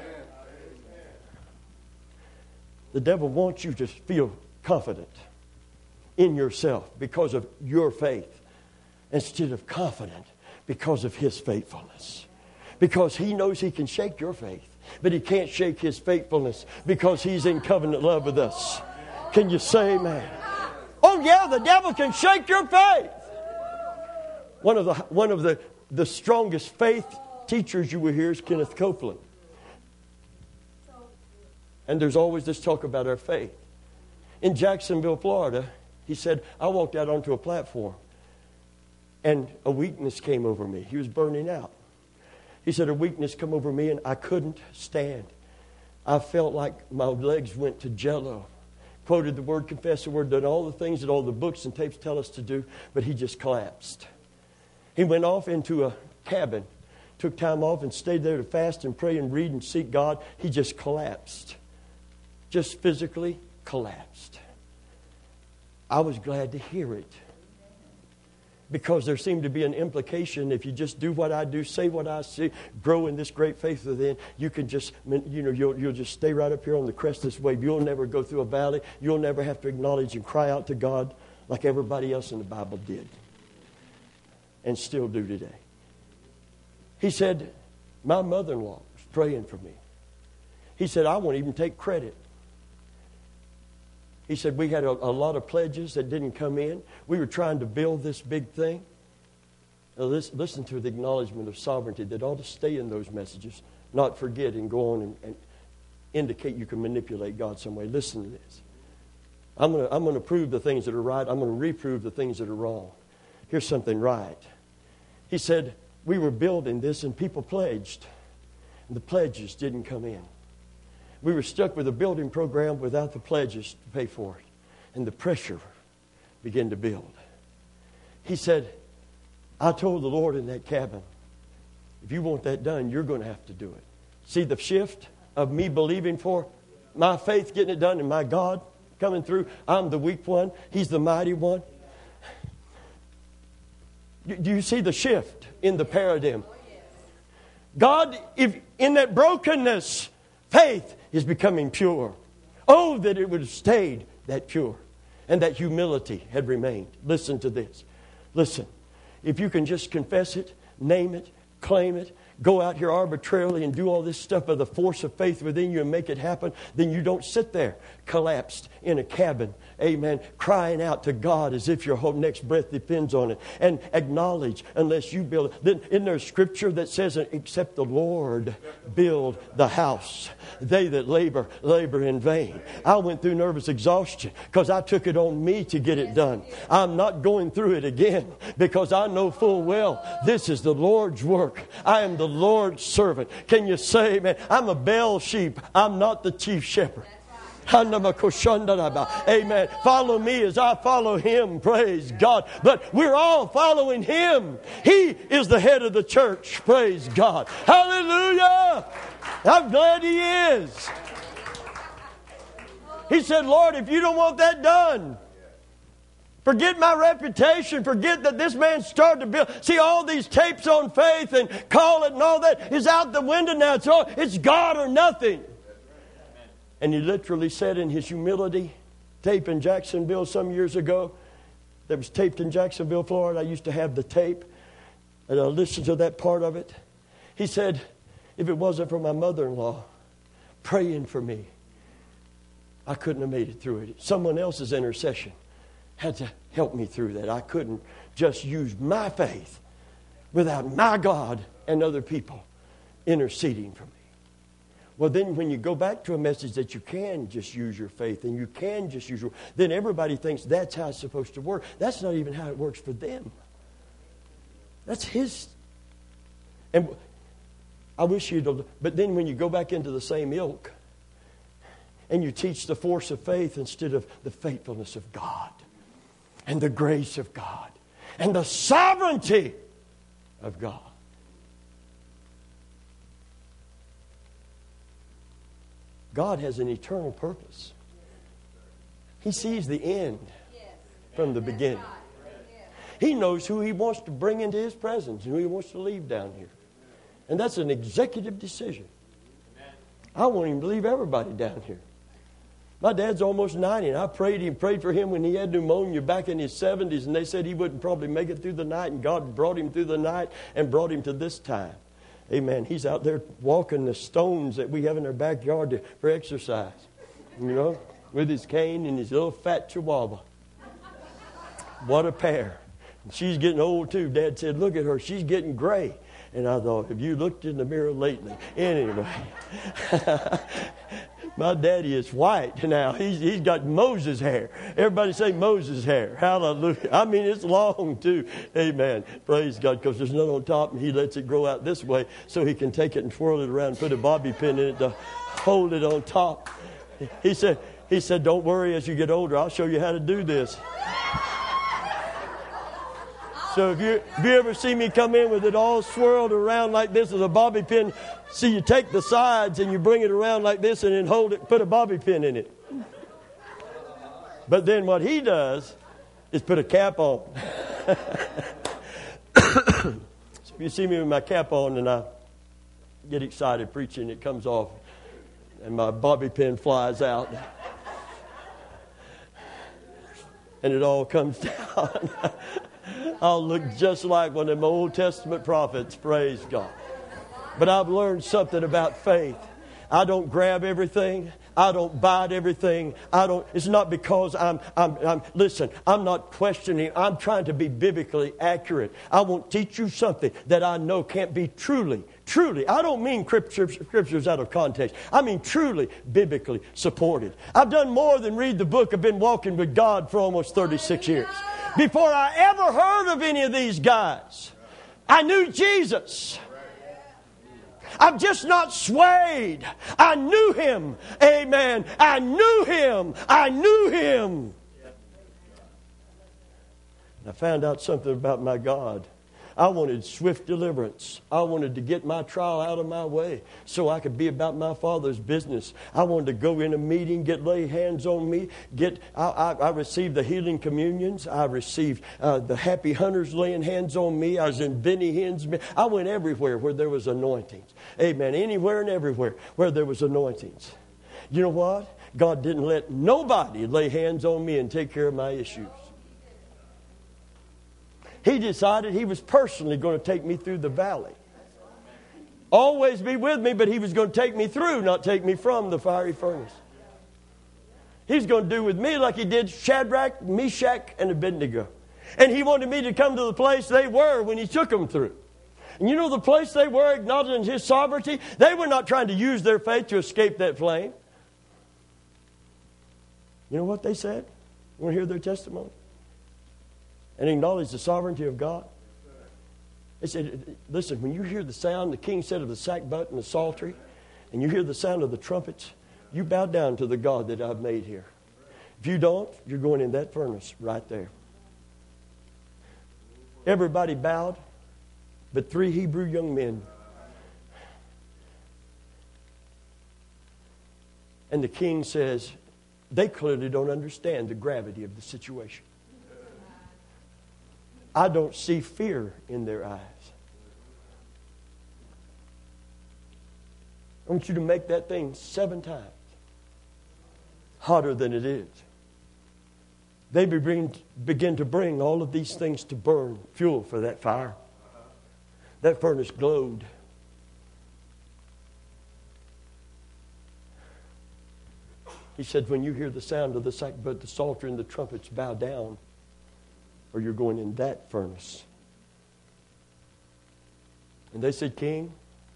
The devil wants you to feel confident in yourself because of your faith, instead of confident because of His faithfulness. Because he knows he can shake your faith, but he can't shake His faithfulness because He's in covenant love with us. Can you say amen? Oh yeah, the devil can shake your faith. One of the strongest faith teachers you will hear is Kenneth Copeland. And there's always this talk about our faith. In Jacksonville, Florida, he said, I walked out onto a platform and a weakness came over me. He was burning out. He said, a weakness come over me and I couldn't stand. I felt like my legs went to jello. Quoted the word, confessed the word, done all the things that all the books and tapes tell us to do, but he just collapsed. He went off into a cabin, took time off and stayed there to fast and pray and read and seek God. He just collapsed. Just physically collapsed. I was glad to hear it, because there seemed to be an implication. If you just do what I do, say what I see, grow in this great faith within, you can just, you'll just stay right up here on the crest of this wave. You'll never go through a valley. You'll never have to acknowledge and cry out to God like everybody else in the Bible did and still do today. He said, my mother-in-law was praying for me. He said, I won't even take credit. He said, we had a lot of pledges that didn't come in. We were trying to build this big thing. Now, listen to the acknowledgement of sovereignty that ought to stay in those messages, not forget and go on and indicate you can manipulate God some way. Listen to this. I'm going to prove the things that are right. I'm going to reprove the things that are wrong. Here's something right. He said, we were building this and people pledged. And the pledges didn't come in. We were stuck with a building program without the pledges to pay for it. And the pressure began to build. He said, I told the Lord in that cabin, if you want that done, you're going to have to do it. See the shift of me believing for my faith getting it done and my God coming through. I'm the weak one. He's the mighty one. Do you see the shift in the paradigm? God, if in that brokenness, faith is becoming pure. Oh, that it would have stayed that pure and that humility had remained. Listen to this. Listen. If you can just confess it, name it, claim it, go out here arbitrarily and do all this stuff by the force of faith within you and make it happen, then you don't sit there collapsed in a cabin, amen, crying out to God as if your whole next breath depends on it, and acknowledge unless you build it. Then isn't there a scripture that says, except the Lord build the house, they that labor in vain. I went through nervous exhaustion because I took it on me to get it done. I'm not going through it again because I know full well this is the Lord's work. I am the Lord's servant. Can you say, man, I'm a Baal sheep. I'm not the chief shepherd. Amen. Follow me as I follow Him. Praise God. But we're all following Him. He is the head of the church. Praise God. Hallelujah. I'm glad He is. He said, Lord, if you don't want that done, forget my reputation. Forget that this man started to build. See, all these tapes on faith and call it and all that is out the window now. It's God or nothing. And he literally said in his humility, tape in Jacksonville some years ago, that was taped in Jacksonville, Florida. I used to have the tape, and I listened to that part of it. He said, if it wasn't for my mother-in-law praying for me, I couldn't have made it through it. Someone else's intercession had to help me through that. I couldn't just use my faith without my God and other people interceding for me. Well, then when you go back to a message that you can just use your faith and you can just use your... then everybody thinks that's how it's supposed to work. That's not even how it works for them. That's His... And I wish you'd... But then when you go back into the same ilk and you teach the force of faith instead of the faithfulness of God and the grace of God and the sovereignty of God. God has an eternal purpose. He sees the end from the beginning. He knows who He wants to bring into His presence and who He wants to leave down here. And that's an executive decision. I won't even leave everybody down here. My dad's almost 90, and I prayed for him when he had pneumonia back in his 70s, and they said he wouldn't probably make it through the night, and God brought him through the night and brought him to this time. Amen. He's out there walking the stones that we have in our backyard for exercise, you know, with his cane and his little fat chihuahua. What a pair. She's getting old too. Dad said, look at her. She's getting gray. And I thought, have you looked in the mirror lately? Anyway, my daddy is white now. He's got Moses hair. Everybody say Moses hair. Hallelujah. I mean, it's long too. Amen. Praise God, because there's none on top, and He lets it grow out this way so He can take it and twirl it around and put a bobby pin in it to hold it on top. He said, don't worry, as you get older, I'll show you how to do this. So if you ever see me come in with it all swirled around like this with a bobby pin, see, you take the sides and you bring it around like this and then hold it, put a bobby pin in it. But then what he does is put a cap on. So if you see me with my cap on and I get excited preaching, it comes off and my bobby pin flies out. And it all comes down. I'll look just like one of them Old Testament prophets. Praise God. But I've learned something about faith. I don't grab everything. I don't bite everything. It's not because listen, I'm not questioning. I'm trying to be biblically accurate. I won't teach you something that I know can't be truly, I don't mean scriptures out of context. I mean truly biblically supported. I've done more than read the book. I've been walking with God for almost 36 years. Before I ever heard of any of these guys, I knew Jesus. I'm just not swayed. I knew Him. Amen. I knew Him. I knew Him. I found out something about my God. I wanted swift deliverance. I wanted to get my trial out of my way so I could be about my Father's business. I wanted to go in a meeting, lay hands on me. I received the healing communions. I received the happy hunters laying hands on me. I was in Benny Hinn's. I went everywhere where there was anointings. Amen. Anywhere and everywhere where there was anointings. You know what? God didn't let nobody lay hands on me and take care of my issues. He decided He was personally going to take me through the valley. Always be with me, but He was going to take me through, not take me from the fiery furnace. He's going to do with me like He did Shadrach, Meshach, and Abednego. And He wanted me to come to the place they were when He took them through. And you know the place they were, acknowledging His sovereignty? They were not trying to use their faith to escape that flame. You know what they said? You want to hear their testimony? And acknowledge the sovereignty of God. They said, listen, when you hear the sound, the king said, of the sackbut and the psaltery, and you hear the sound of the trumpets, you bow down to the God that I've made here. If you don't, you're going in that furnace right there. Everybody bowed, but 3 Hebrew young men. And the king says, they clearly don't understand the gravity of the situation. I don't see fear in their eyes. I want you to make that thing 7 times hotter than it is. They begin to bring all of these things to burn, fuel for that fire. That furnace glowed. He said, when you hear the sound of the sackbut, the psaltery, and the trumpets, bow down, or you're going in that furnace. And they said, King,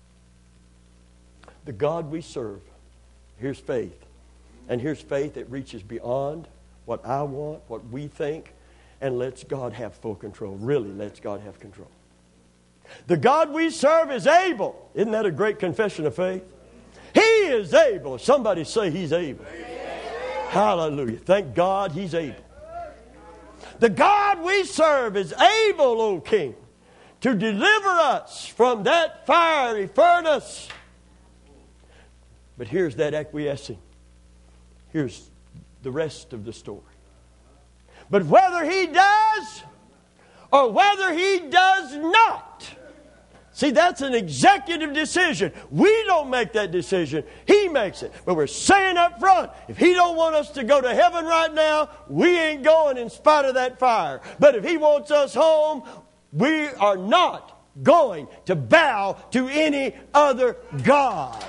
the God we serve, here's faith. And here's faith that reaches beyond what I want, what we think, and lets God have full control. Really lets God have control. The God we serve is able. Isn't that a great confession of faith? He is able. Somebody say He's able. Hallelujah. Thank God He's able. The God we serve is able, O King, to deliver us from that fiery furnace. But here's that acquiescing. Here's the rest of the story. But whether He does or whether He does not, see, that's an executive decision. We don't make that decision. He makes it. But we're saying up front, if He don't want us to go to heaven right now, we ain't going in spite of that fire. But if He wants us home, we are not going to bow to any other God.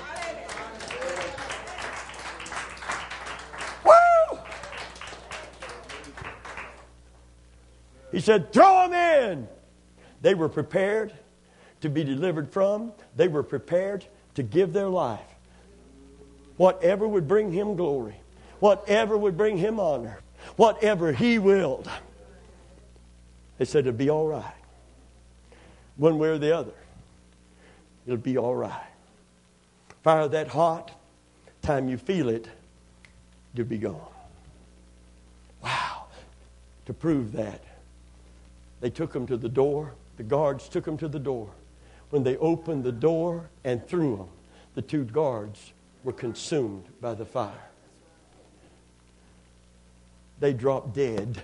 Woo! He said, throw them in. They were prepared to be delivered from. They were prepared to give their life. Whatever would bring Him glory. Whatever would bring Him honor. Whatever He willed. They said it'll be all right. One way or the other. It'll be all right. Fire that hot. Time you feel it, you'll be gone. Wow. To prove that, they took them to the door. The guards took them to the door. When they opened the door and threw them, the 2 guards were consumed by the fire. They dropped dead.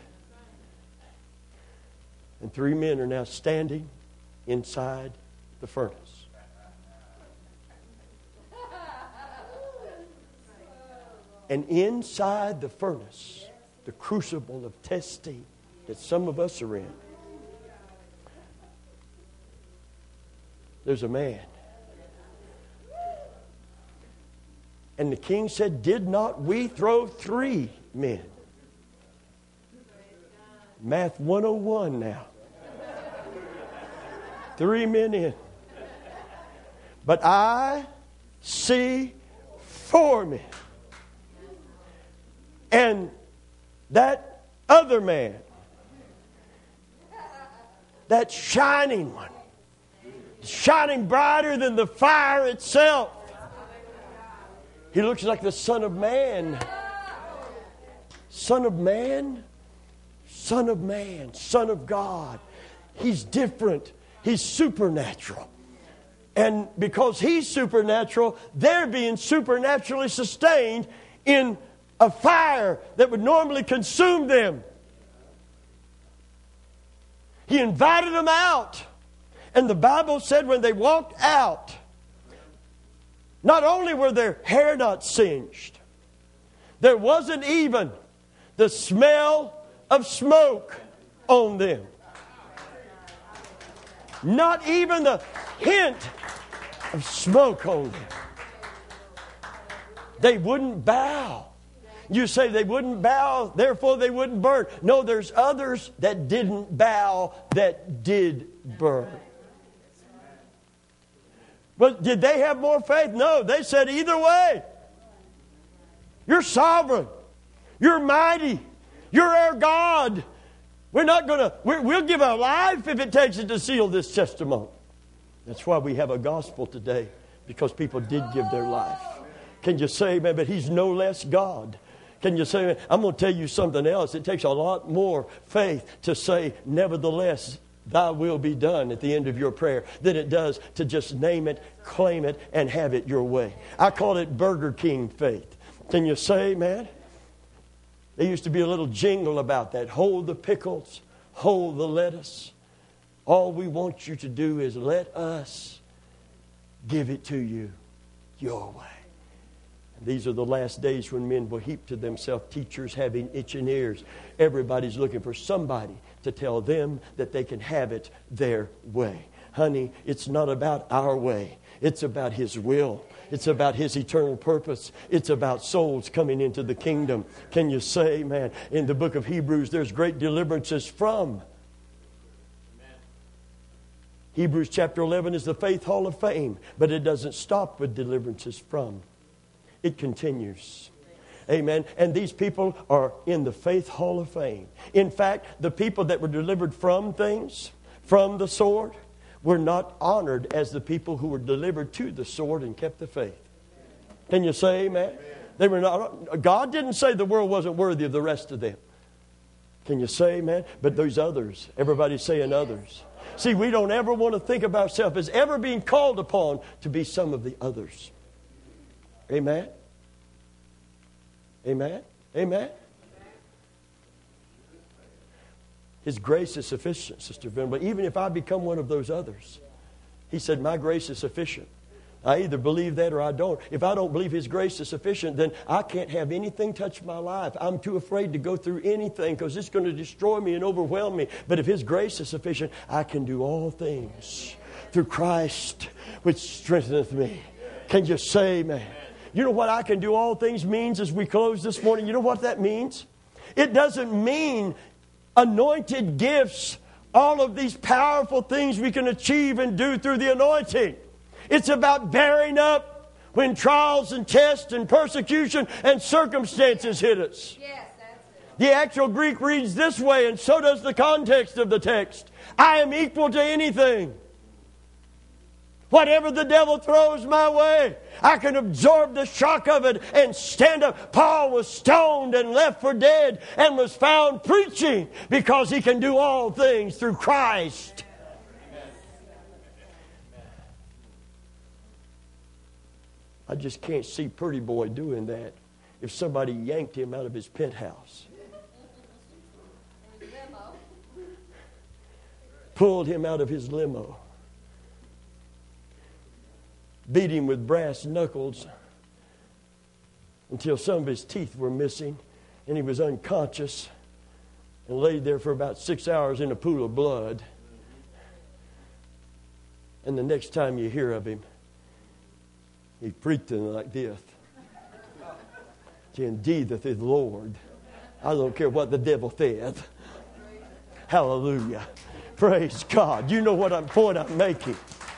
And 3 men are now standing inside the furnace. And inside the furnace, the crucible of testing that some of us are in, there's a man And the king said, did not we throw 3 men? Math 101 now. 3 men in. But I see 4 men. And that other man, that shining one, shining brighter than the fire itself. He looks like the Son of Man. Son of Man? Son of Man. Son of God. He's different. He's supernatural. And because He's supernatural, they're being supernaturally sustained in a fire that would normally consume them. He invited them out. And the Bible said when they walked out, not only were their hair not singed, there wasn't even the smell of smoke on them. Not even the hint of smoke on them. They wouldn't bow. You say they wouldn't bow, therefore they wouldn't burn. No, there's others that didn't bow that did burn. But did they have more faith? No, they said either way. You're sovereign. You're mighty. You're our God. We'll give our life if it takes it to seal this testimony. That's why we have a gospel today, because people did give their life. Can you say, man, but He's no less God? Can you say, I'm going to tell you something else. It takes a lot more faith to say, nevertheless, Thy will be done at the end of your prayer than it does to just name it, claim it, and have it your way. I call it Burger King faith. Can you say, man? There used to be a little jingle about that. Hold the pickles, hold the lettuce. All we want you to do is let us give it to you your way. These are the last days when men will heap to themselves teachers having itching ears. Everybody's looking for somebody to tell them that they can have it their way. Honey, it's not about our way. It's about His will. It's about His eternal purpose. It's about souls coming into the kingdom. Can you say, man, in the book of Hebrews, there's great deliverances from. Hebrews chapter 11 is the Faith Hall of Fame, but it doesn't stop with deliverances from. It continues. Amen. And these people are in the Faith Hall of Fame. In fact, the people that were delivered from things, from the sword, were not honored as the people who were delivered to the sword and kept the faith. Can you say amen? They were not. God didn't say the world wasn't worthy of the rest of them. Can you say amen? But those others, everybody's saying others. See, we don't ever want to think of ourselves as ever being called upon to be some of the others. Amen? Amen? Amen? His grace is sufficient, Sister Venerable. Even if I become one of those others, He said, my grace is sufficient. I either believe that or I don't. If I don't believe His grace is sufficient, then I can't have anything touch my life. I'm too afraid to go through anything because it's going to destroy me and overwhelm me. But if His grace is sufficient, I can do all things through Christ, which strengtheneth me. Can you say, man? You know what I can do all things means as we close this morning? You know what that means? It doesn't mean anointed gifts, all of these powerful things we can achieve and do through the anointing. It's about bearing up when trials and tests and persecution and circumstances hit us. Yes, that's it. The actual Greek reads this way, and so does the context of the text. I am equal to anything. Whatever the devil throws my way, I can absorb the shock of it and stand up. Paul was stoned and left for dead and was found preaching because he can do all things through Christ. I just can't see Pretty Boy doing that if somebody yanked him out of his penthouse. Pulled him out of his limo. Beat him with brass knuckles until some of his teeth were missing and he was unconscious and laid there for about 6 hours in a pool of blood. And the next time you hear of him, he's breathing like this. Indeed, that the Lord, I don't care what the devil saith. Hallelujah. Praise God. You know what point I'm making.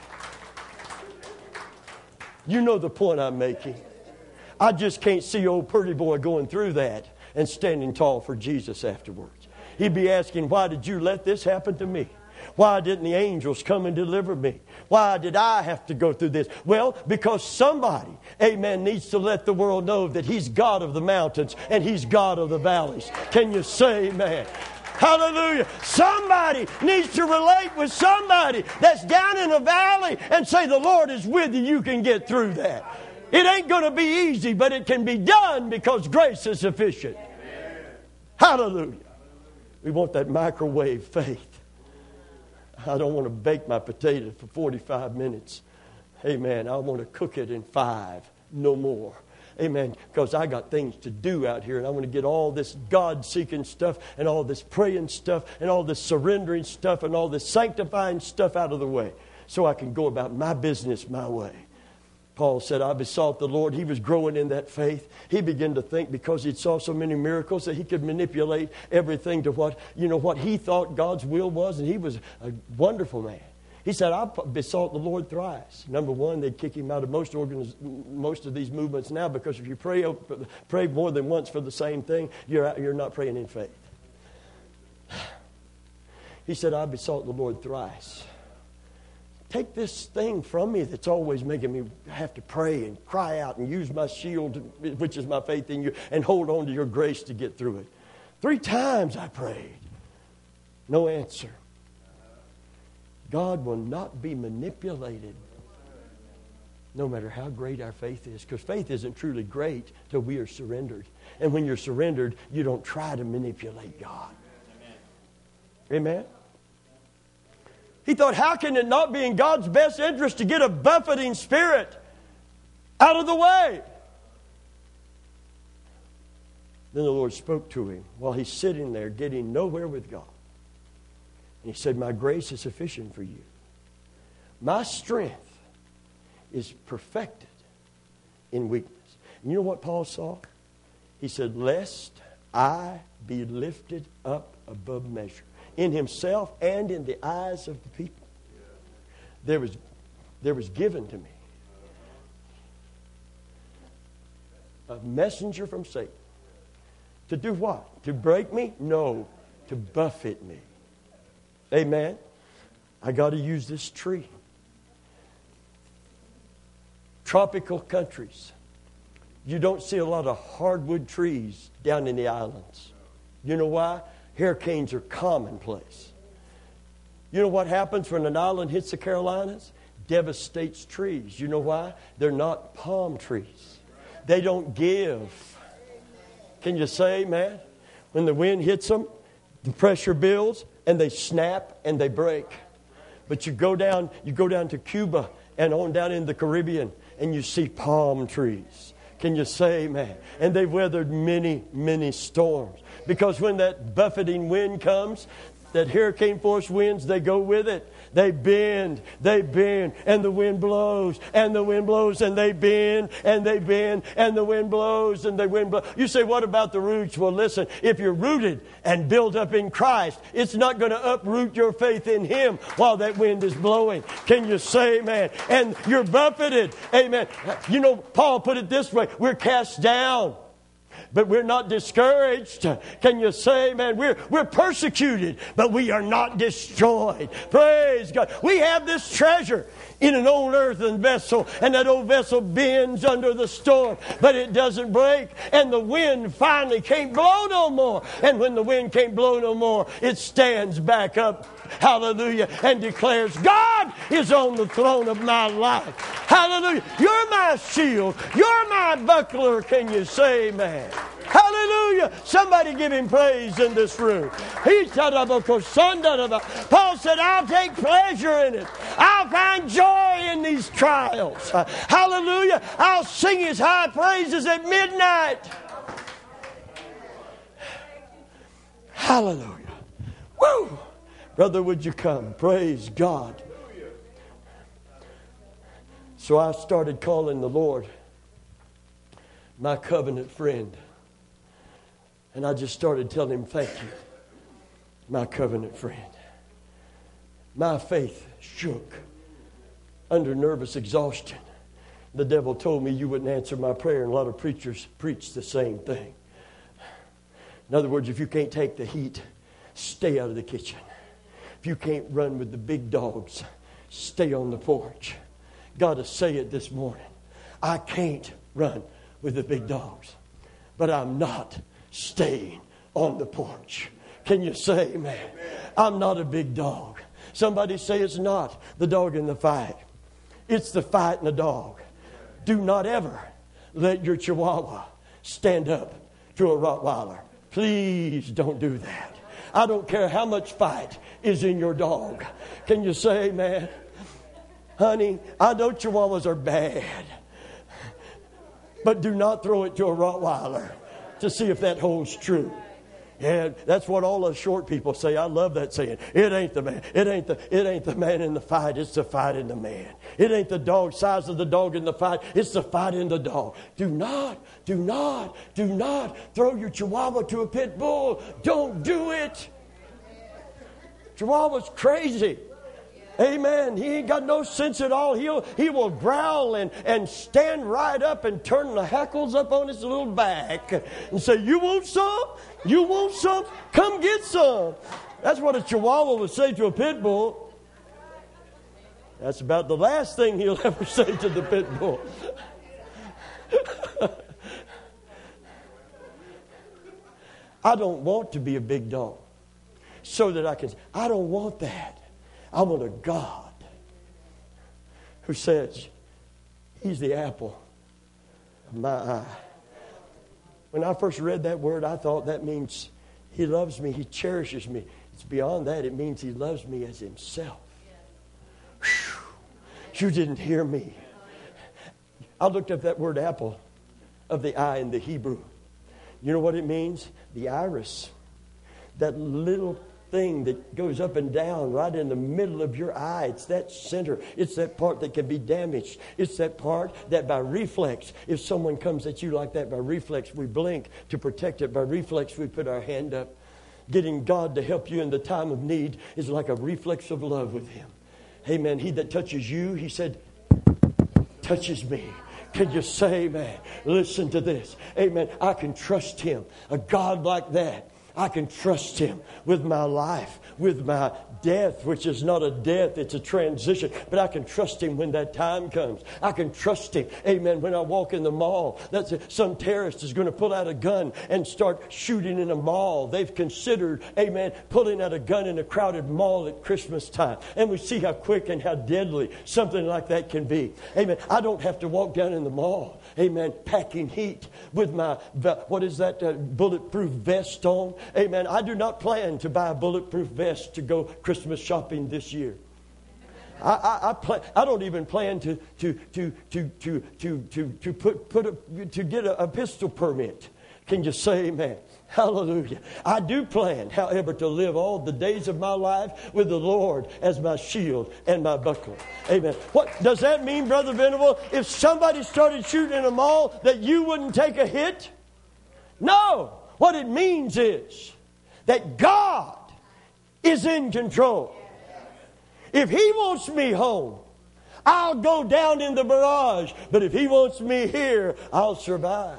You know the point I'm making. I just can't see old pretty boy going through that and standing tall for Jesus afterwards. He'd be asking, why did you let this happen to me? Why didn't the angels come and deliver me? Why did I have to go through this? Well, because somebody, amen, needs to let the world know that He's God of the mountains and He's God of the valleys. Can you say amen? Hallelujah. Somebody needs to relate with somebody that's down in a valley and say, the Lord is with you. You can get through that. It ain't going to be easy, but it can be done because grace is sufficient. Hallelujah. We want that microwave faith. I don't want to bake my potato for 45 minutes. Amen. I want to cook it in 5, no more. Amen. Because I got things to do out here, and I want to get all this God-seeking stuff and all this praying stuff and all this surrendering stuff and all this sanctifying stuff out of the way so I can go about my business my way. Paul said, I besought the Lord. He was growing in that faith. He began to think, because he saw so many miracles, that he could manipulate everything to what he thought God's will was, and he was a wonderful man. He said, I besought the Lord thrice. Number one, they'd kick him out of most of these movements now, because if you pray more than once for the same thing, you're not praying in faith. He said, I besought the Lord thrice. Take this thing from me that's always making me have to pray and cry out and use my shield, which is my faith in you, and hold on to your grace to get through it. 3 times I prayed. No answer. God will not be manipulated no matter how great our faith is, because faith isn't truly great till we are surrendered. And when you're surrendered, you don't try to manipulate God. Amen? He thought, how can it not be in God's best interest to get a buffeting spirit out of the way? Then the Lord spoke to him while he's sitting there getting nowhere with God. And He said, my grace is sufficient for you. My strength is perfected in weakness. And you know what Paul saw? He said, lest I be lifted up above measure, in himself and in the eyes of the people. There was given to me a messenger from Satan. To do what? To break me? No. To buffet me. Amen. I got to use this tree. Tropical countries. You don't see a lot of hardwood trees down in the islands. You know why? Hurricanes are commonplace. You know what happens when an island hits the Carolinas? Devastates trees. You know why? They're not palm trees. They don't give. Can you say amen? When the wind hits them, the pressure builds, and they snap and they break. But you go down to Cuba and on down in the Caribbean, and you see palm trees. Can you say amen? And they've weathered many, many storms. Because when that buffeting wind comes, that hurricane force winds, they go with it. They bend, and the wind blows, and the wind blows, and they bend, and the wind blows, and the wind blows. You say, what about the roots? Well, listen, if you're rooted and built up in Christ, it's not going to uproot your faith in Him while that wind is blowing. Can you say amen? And you're buffeted. Amen. You know, Paul put it this way, we're cast down, but we're not discouraged. Can you say amen? We're persecuted, but we are not destroyed. Praise God. We have this treasure in an old earthen vessel, and that old vessel bends under the storm, but it doesn't break, and the wind finally can't blow no more. And when the wind can't blow no more, it stands back up, hallelujah, and declares, God is on the throne of my life. Hallelujah. You're my shield. You're my buckler. Can you say amen? Hallelujah. Somebody give Him praise in this room. Paul said, I'll take pleasure in it. I'll find joy in these trials. Hallelujah. I'll sing His high praises at midnight. Hallelujah. Woo! Brother, would you come? Praise God. So I started calling the Lord my covenant friend. And I just started telling him, thank you, my covenant friend. My faith shook under nervous exhaustion. The devil told me you wouldn't answer my prayer, and a lot of preachers preach the same thing. In other words, if you can't take the heat, stay out of the kitchen. If you can't run with the big dogs, stay on the porch. God to say it this morning. I can't run with the big dogs, but I'm not staying on the porch. Can you say amen? I'm not a big dog. Somebody say it's not the dog in the fight. It's the fight in the dog. Do not ever let your Chihuahua stand up to a Rottweiler. Please don't do that. I don't care how much fight is in your dog. Can you say amen? Honey, I know Chihuahuas are bad, but do not throw it to a Rottweiler to see if that holds true. Yeah, that's what all us short people say. I love that saying. It ain't the man. It ain't the man in the fight. It's the fight in the man. It ain't the dog size of the dog in the fight. It's the fight in the dog. Do not throw your Chihuahua to a pit bull. Don't do it. Chihuahua's crazy. Amen. He ain't got no sense at all. He will growl and stand right up and turn the hackles up on his little back and say, you want some? You want some? Come get some. That's what a Chihuahua would say to a pit bull. That's about the last thing he'll ever say to the pit bull. I don't want to be a big dog so that I don't want that. I want a God who says, He's the apple of my eye. When I first read that word, I thought that means He loves me, He cherishes me. It's beyond that. It means He loves me as Himself. Whew. You didn't hear me. I looked up that word apple of the eye in the Hebrew. You know what it means? The iris. That little thing that goes up and down right in the middle of your eye. It's that center. It's that part that can be damaged. It's that part that by reflex, if someone comes at you like that, by reflex we blink to protect it. By reflex we put our hand up. Getting God to help you in the time of need is like a reflex of love with Him. Amen. He that touches you, He said, touches me. Can you say amen? Listen to this. Amen. I can trust Him. A God like that. I can trust Him with my life, with my death, which is not a death, it's a transition. But I can trust Him when that time comes. I can trust Him, amen, when I walk in the mall. Some terrorist is going to pull out a gun and start shooting in a mall. They've considered, amen, pulling out a gun in a crowded mall at Christmas time. And we see how quick and how deadly something like that can be. Amen. I don't have to walk down in the mall, amen, packing heat with my, bulletproof vest on. Amen. I do not plan to buy a bulletproof vest to go Christmas shopping this year. I don't even plan to get a pistol permit. Can you say amen? Hallelujah. I do plan, however, to live all the days of my life with the Lord as my shield and my buckler. Amen. What does that mean, Brother Venable? If somebody started shooting in a mall, that you wouldn't take a hit? No. What it means is that God is in control. If He wants me home, I'll go down in the barrage. But if He wants me here, I'll survive.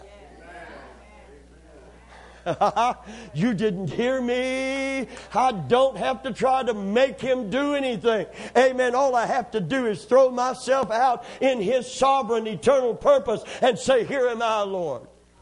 You didn't hear me. I don't have to try to make Him do anything. Amen. All I have to do is throw myself out in His sovereign, eternal purpose and say, here am I, Lord.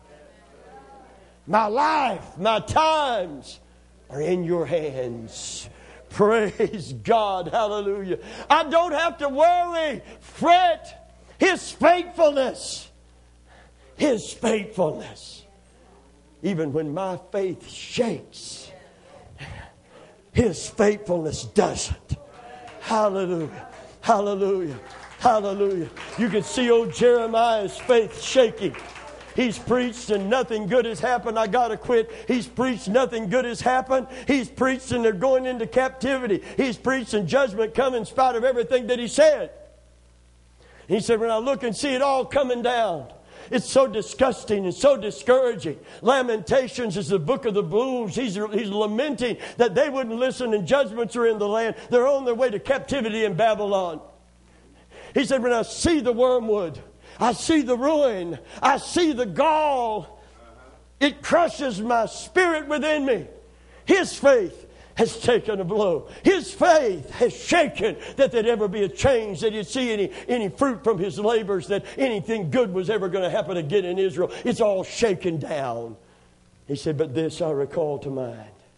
My life, my times are in your hands. Praise God. Hallelujah. I don't have to worry, fret. His faithfulness. His faithfulness. Even when my faith shakes, His faithfulness doesn't. Hallelujah. Hallelujah. Hallelujah. You can see old Jeremiah's faith shaking. He's preached and nothing good has happened. I got to quit. He's preached, nothing good has happened. He's preached and they're going into captivity. He's preached and judgment come in spite of everything that he said. He said, when I look and see it all coming down, It's so disgusting and so discouraging. Lamentations is the book of the blues. He's lamenting that they wouldn't listen and judgments are in the land. They're on their way to captivity in Babylon. He said, when I see the wormwood, I see the ruin, I see the gall, it crushes my spirit within me. His faith has taken a blow. His faith has shaken that there'd ever be a change, that he'd see any fruit from his labors, that anything good was ever going to happen again in Israel. It's all shaken down. He said, but this I recall to mind.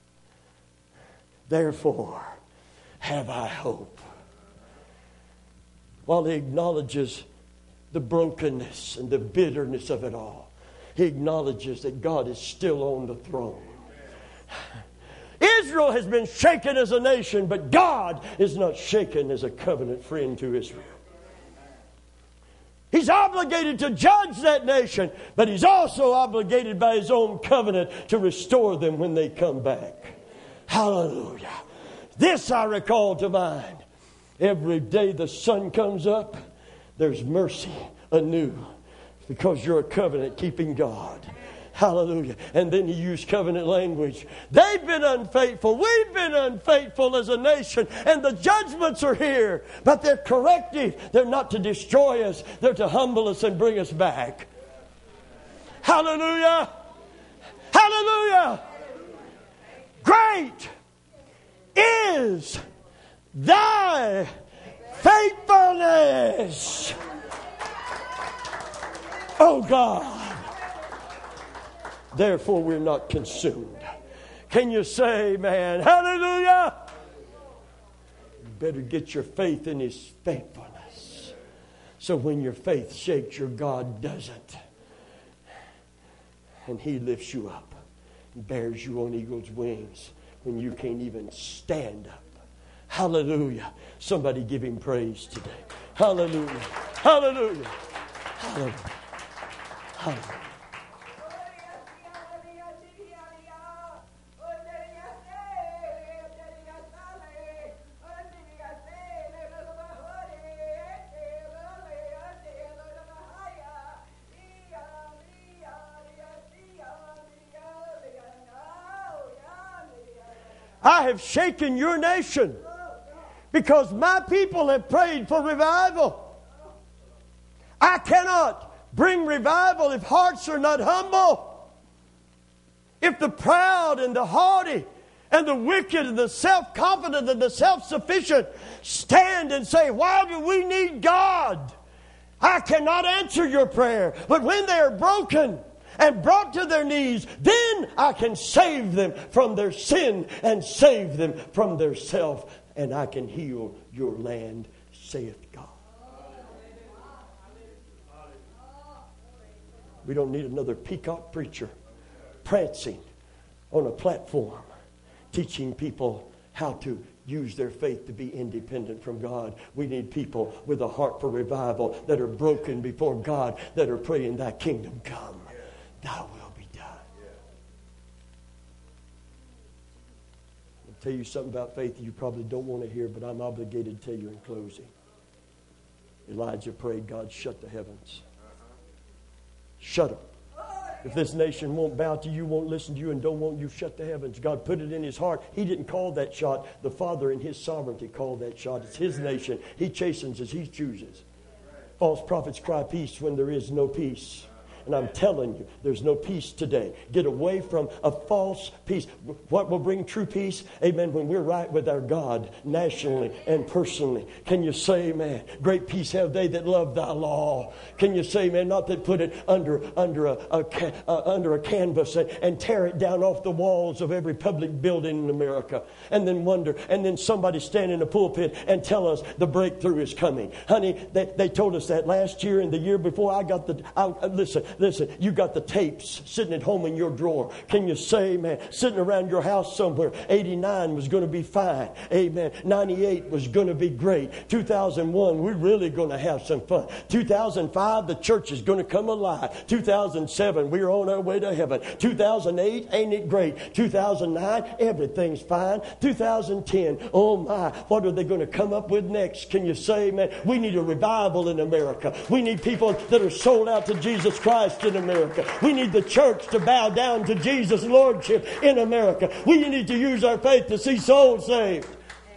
Therefore have I hope. While he acknowledges the brokenness and the bitterness of it all, he acknowledges that God is still on the throne. Israel has been shaken as a nation, but God is not shaken as a covenant friend to Israel. He's obligated to judge that nation, but he's also obligated by his own covenant to restore them when they come back. Hallelujah. This I recall to mind. Every day the sun comes up, there's mercy anew, because you're a covenant-keeping God. Hallelujah. And then he used covenant language. They've been unfaithful. We've been unfaithful as a nation. And the judgments are here. But they're corrective. They're not to destroy us. They're to humble us and bring us back. Hallelujah. Hallelujah. Great is thy faithfulness, oh God. Therefore, we're not consumed. Can you say amen? Hallelujah. You better get your faith in his faithfulness. So when your faith shakes, your God doesn't. And he lifts you up and bears you on eagle's wings when you can't even stand up. Hallelujah. Somebody give him praise today. Hallelujah. Hallelujah. Hallelujah. Hallelujah. I have shaken your nation because my people have prayed for revival. I cannot bring revival if hearts are not humble. If the proud and the haughty and the wicked and the self-confident and the self-sufficient stand and say, why do we need God? I cannot answer your prayer. But when they are broken and brought to their knees, then I can save them from their sin and save them from their self, and I can heal your land, saith God. We don't need another peacock preacher prancing on a platform teaching people how to use their faith to be independent from God. We need people with a heart for revival that are broken before God, that are praying, thy kingdom come. Thy will be done. I'll tell you something about faith that you probably don't want to hear, but I'm obligated to tell you in closing. Elijah prayed, God, shut the heavens. Shut them. If this nation won't bow to you, won't listen to you, and don't want you, shut the heavens. God put it in his heart. He didn't call that shot. The Father in his sovereignty called that shot. It's his nation. He chastens as he chooses. False prophets cry peace when there is no peace. And I'm telling you, there's no peace today. Get away from a false peace. What will bring true peace? Amen. When we're right with our God, nationally and personally. Can you say, amen? Great peace have they that love thy law. Can you say, amen? Not that put it under a canvas and tear it down off the walls of every public building in America. And then wonder, and then somebody stand in a pulpit and tell us the breakthrough is coming. Honey, they told us that last year and the year before. Listen, you got the tapes sitting at home in your drawer. Can you say, man, sitting around your house somewhere, 89 was going to be fine. Amen. 98 was going to be great. 2001, we're really going to have some fun. 2005, the church is going to come alive. 2007, we're on our way to heaven. 2008, ain't it great? 2009, everything's fine. 2010, oh my, what are they going to come up with next? Can you say, man, we need a revival in America. We need people that are sold out to Jesus Christ Christ in America. We need the church to bow down to Jesus' lordship in America. We need to use our faith to see souls saved,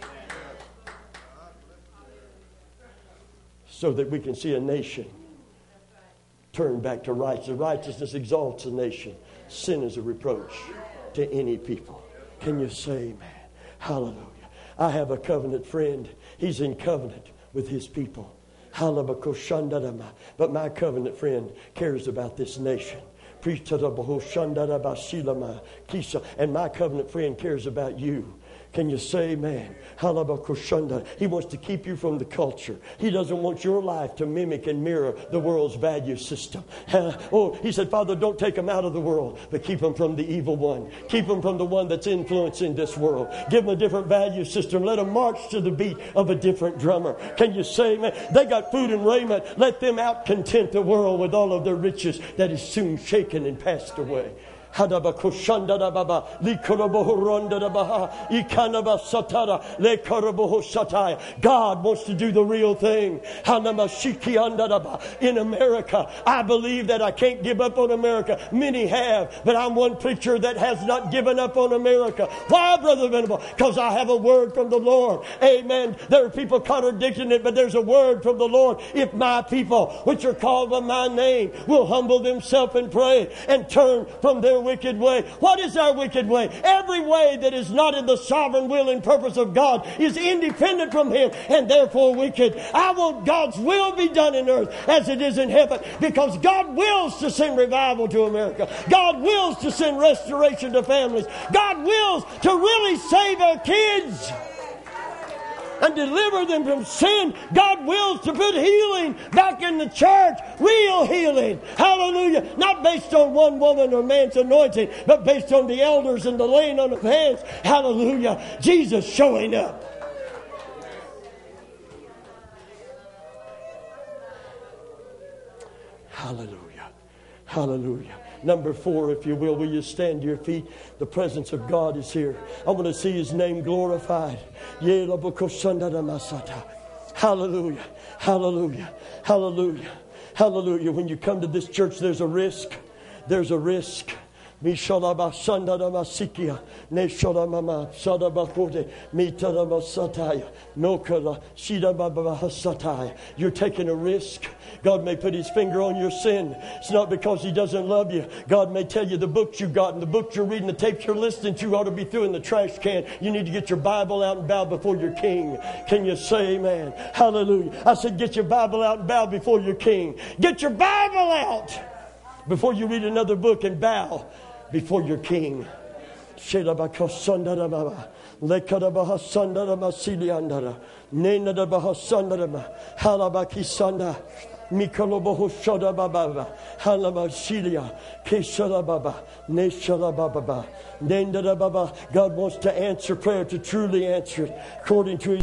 so that we can see a nation turn back to righteousness. Righteousness exalts a nation. Sin is a reproach to any people. Can you say amen? Hallelujah. I have a covenant friend. He's in covenant with his people. But my covenant friend cares about this nation. And my covenant friend cares about you. Can you say amen? He wants to keep you from the culture. He doesn't want your life to mimic and mirror the world's value system. He said, Father, don't take them out of the world, but keep them from the evil one. Keep them from the one that's influencing this world. Give them a different value system. Let them march to the beat of a different drummer. Can you say amen? They got food and raiment. Let them out content the world with all of their riches that is soon shaken and passed away. God wants to do the real thing in America. I believe that I can't give up on America. Many have, but I'm one preacher that has not given up on America. Why, Brother Venable? Because I have a word from the Lord. Amen. There are people contradicting it, but there's a word from the Lord. If my people, which are called by my name, will humble themselves and pray and turn from their wicked way. What is our wicked way? Every way that is not in the sovereign will and purpose of God is independent from Him and therefore wicked. I want God's will be done in earth as it is in heaven, because God wills to send revival to America. God wills to send restoration to families. God wills to really save our kids and deliver them from sin. God wills to put healing back in the church. Real healing. Hallelujah. Not based on one woman or man's anointing, but based on the elders and the laying on of hands. Hallelujah. Jesus showing up. Hallelujah. Hallelujah. Number 4, if you will you stand to your feet? The presence of God is here. I want to see His name glorified. Hallelujah. Hallelujah. Hallelujah. Hallelujah. When you come to this church, there's a risk. There's a risk. You're taking a risk. God may put His finger on your sin. It's not because He doesn't love you. God may tell you the books you got and the books you're reading, the tapes you're listening to ought to be through in the trash can. You need to get your Bible out and bow before your King. Can you say amen? Hallelujah. I said get your Bible out and bow before your King. Get your Bible out before you read another book, and bow before your King. Mikaloboho Shoda Baba, Halabashilia, Keshara Baba, Neshara Baba, Nenda Baba. God wants to answer prayer, to truly answer it according to His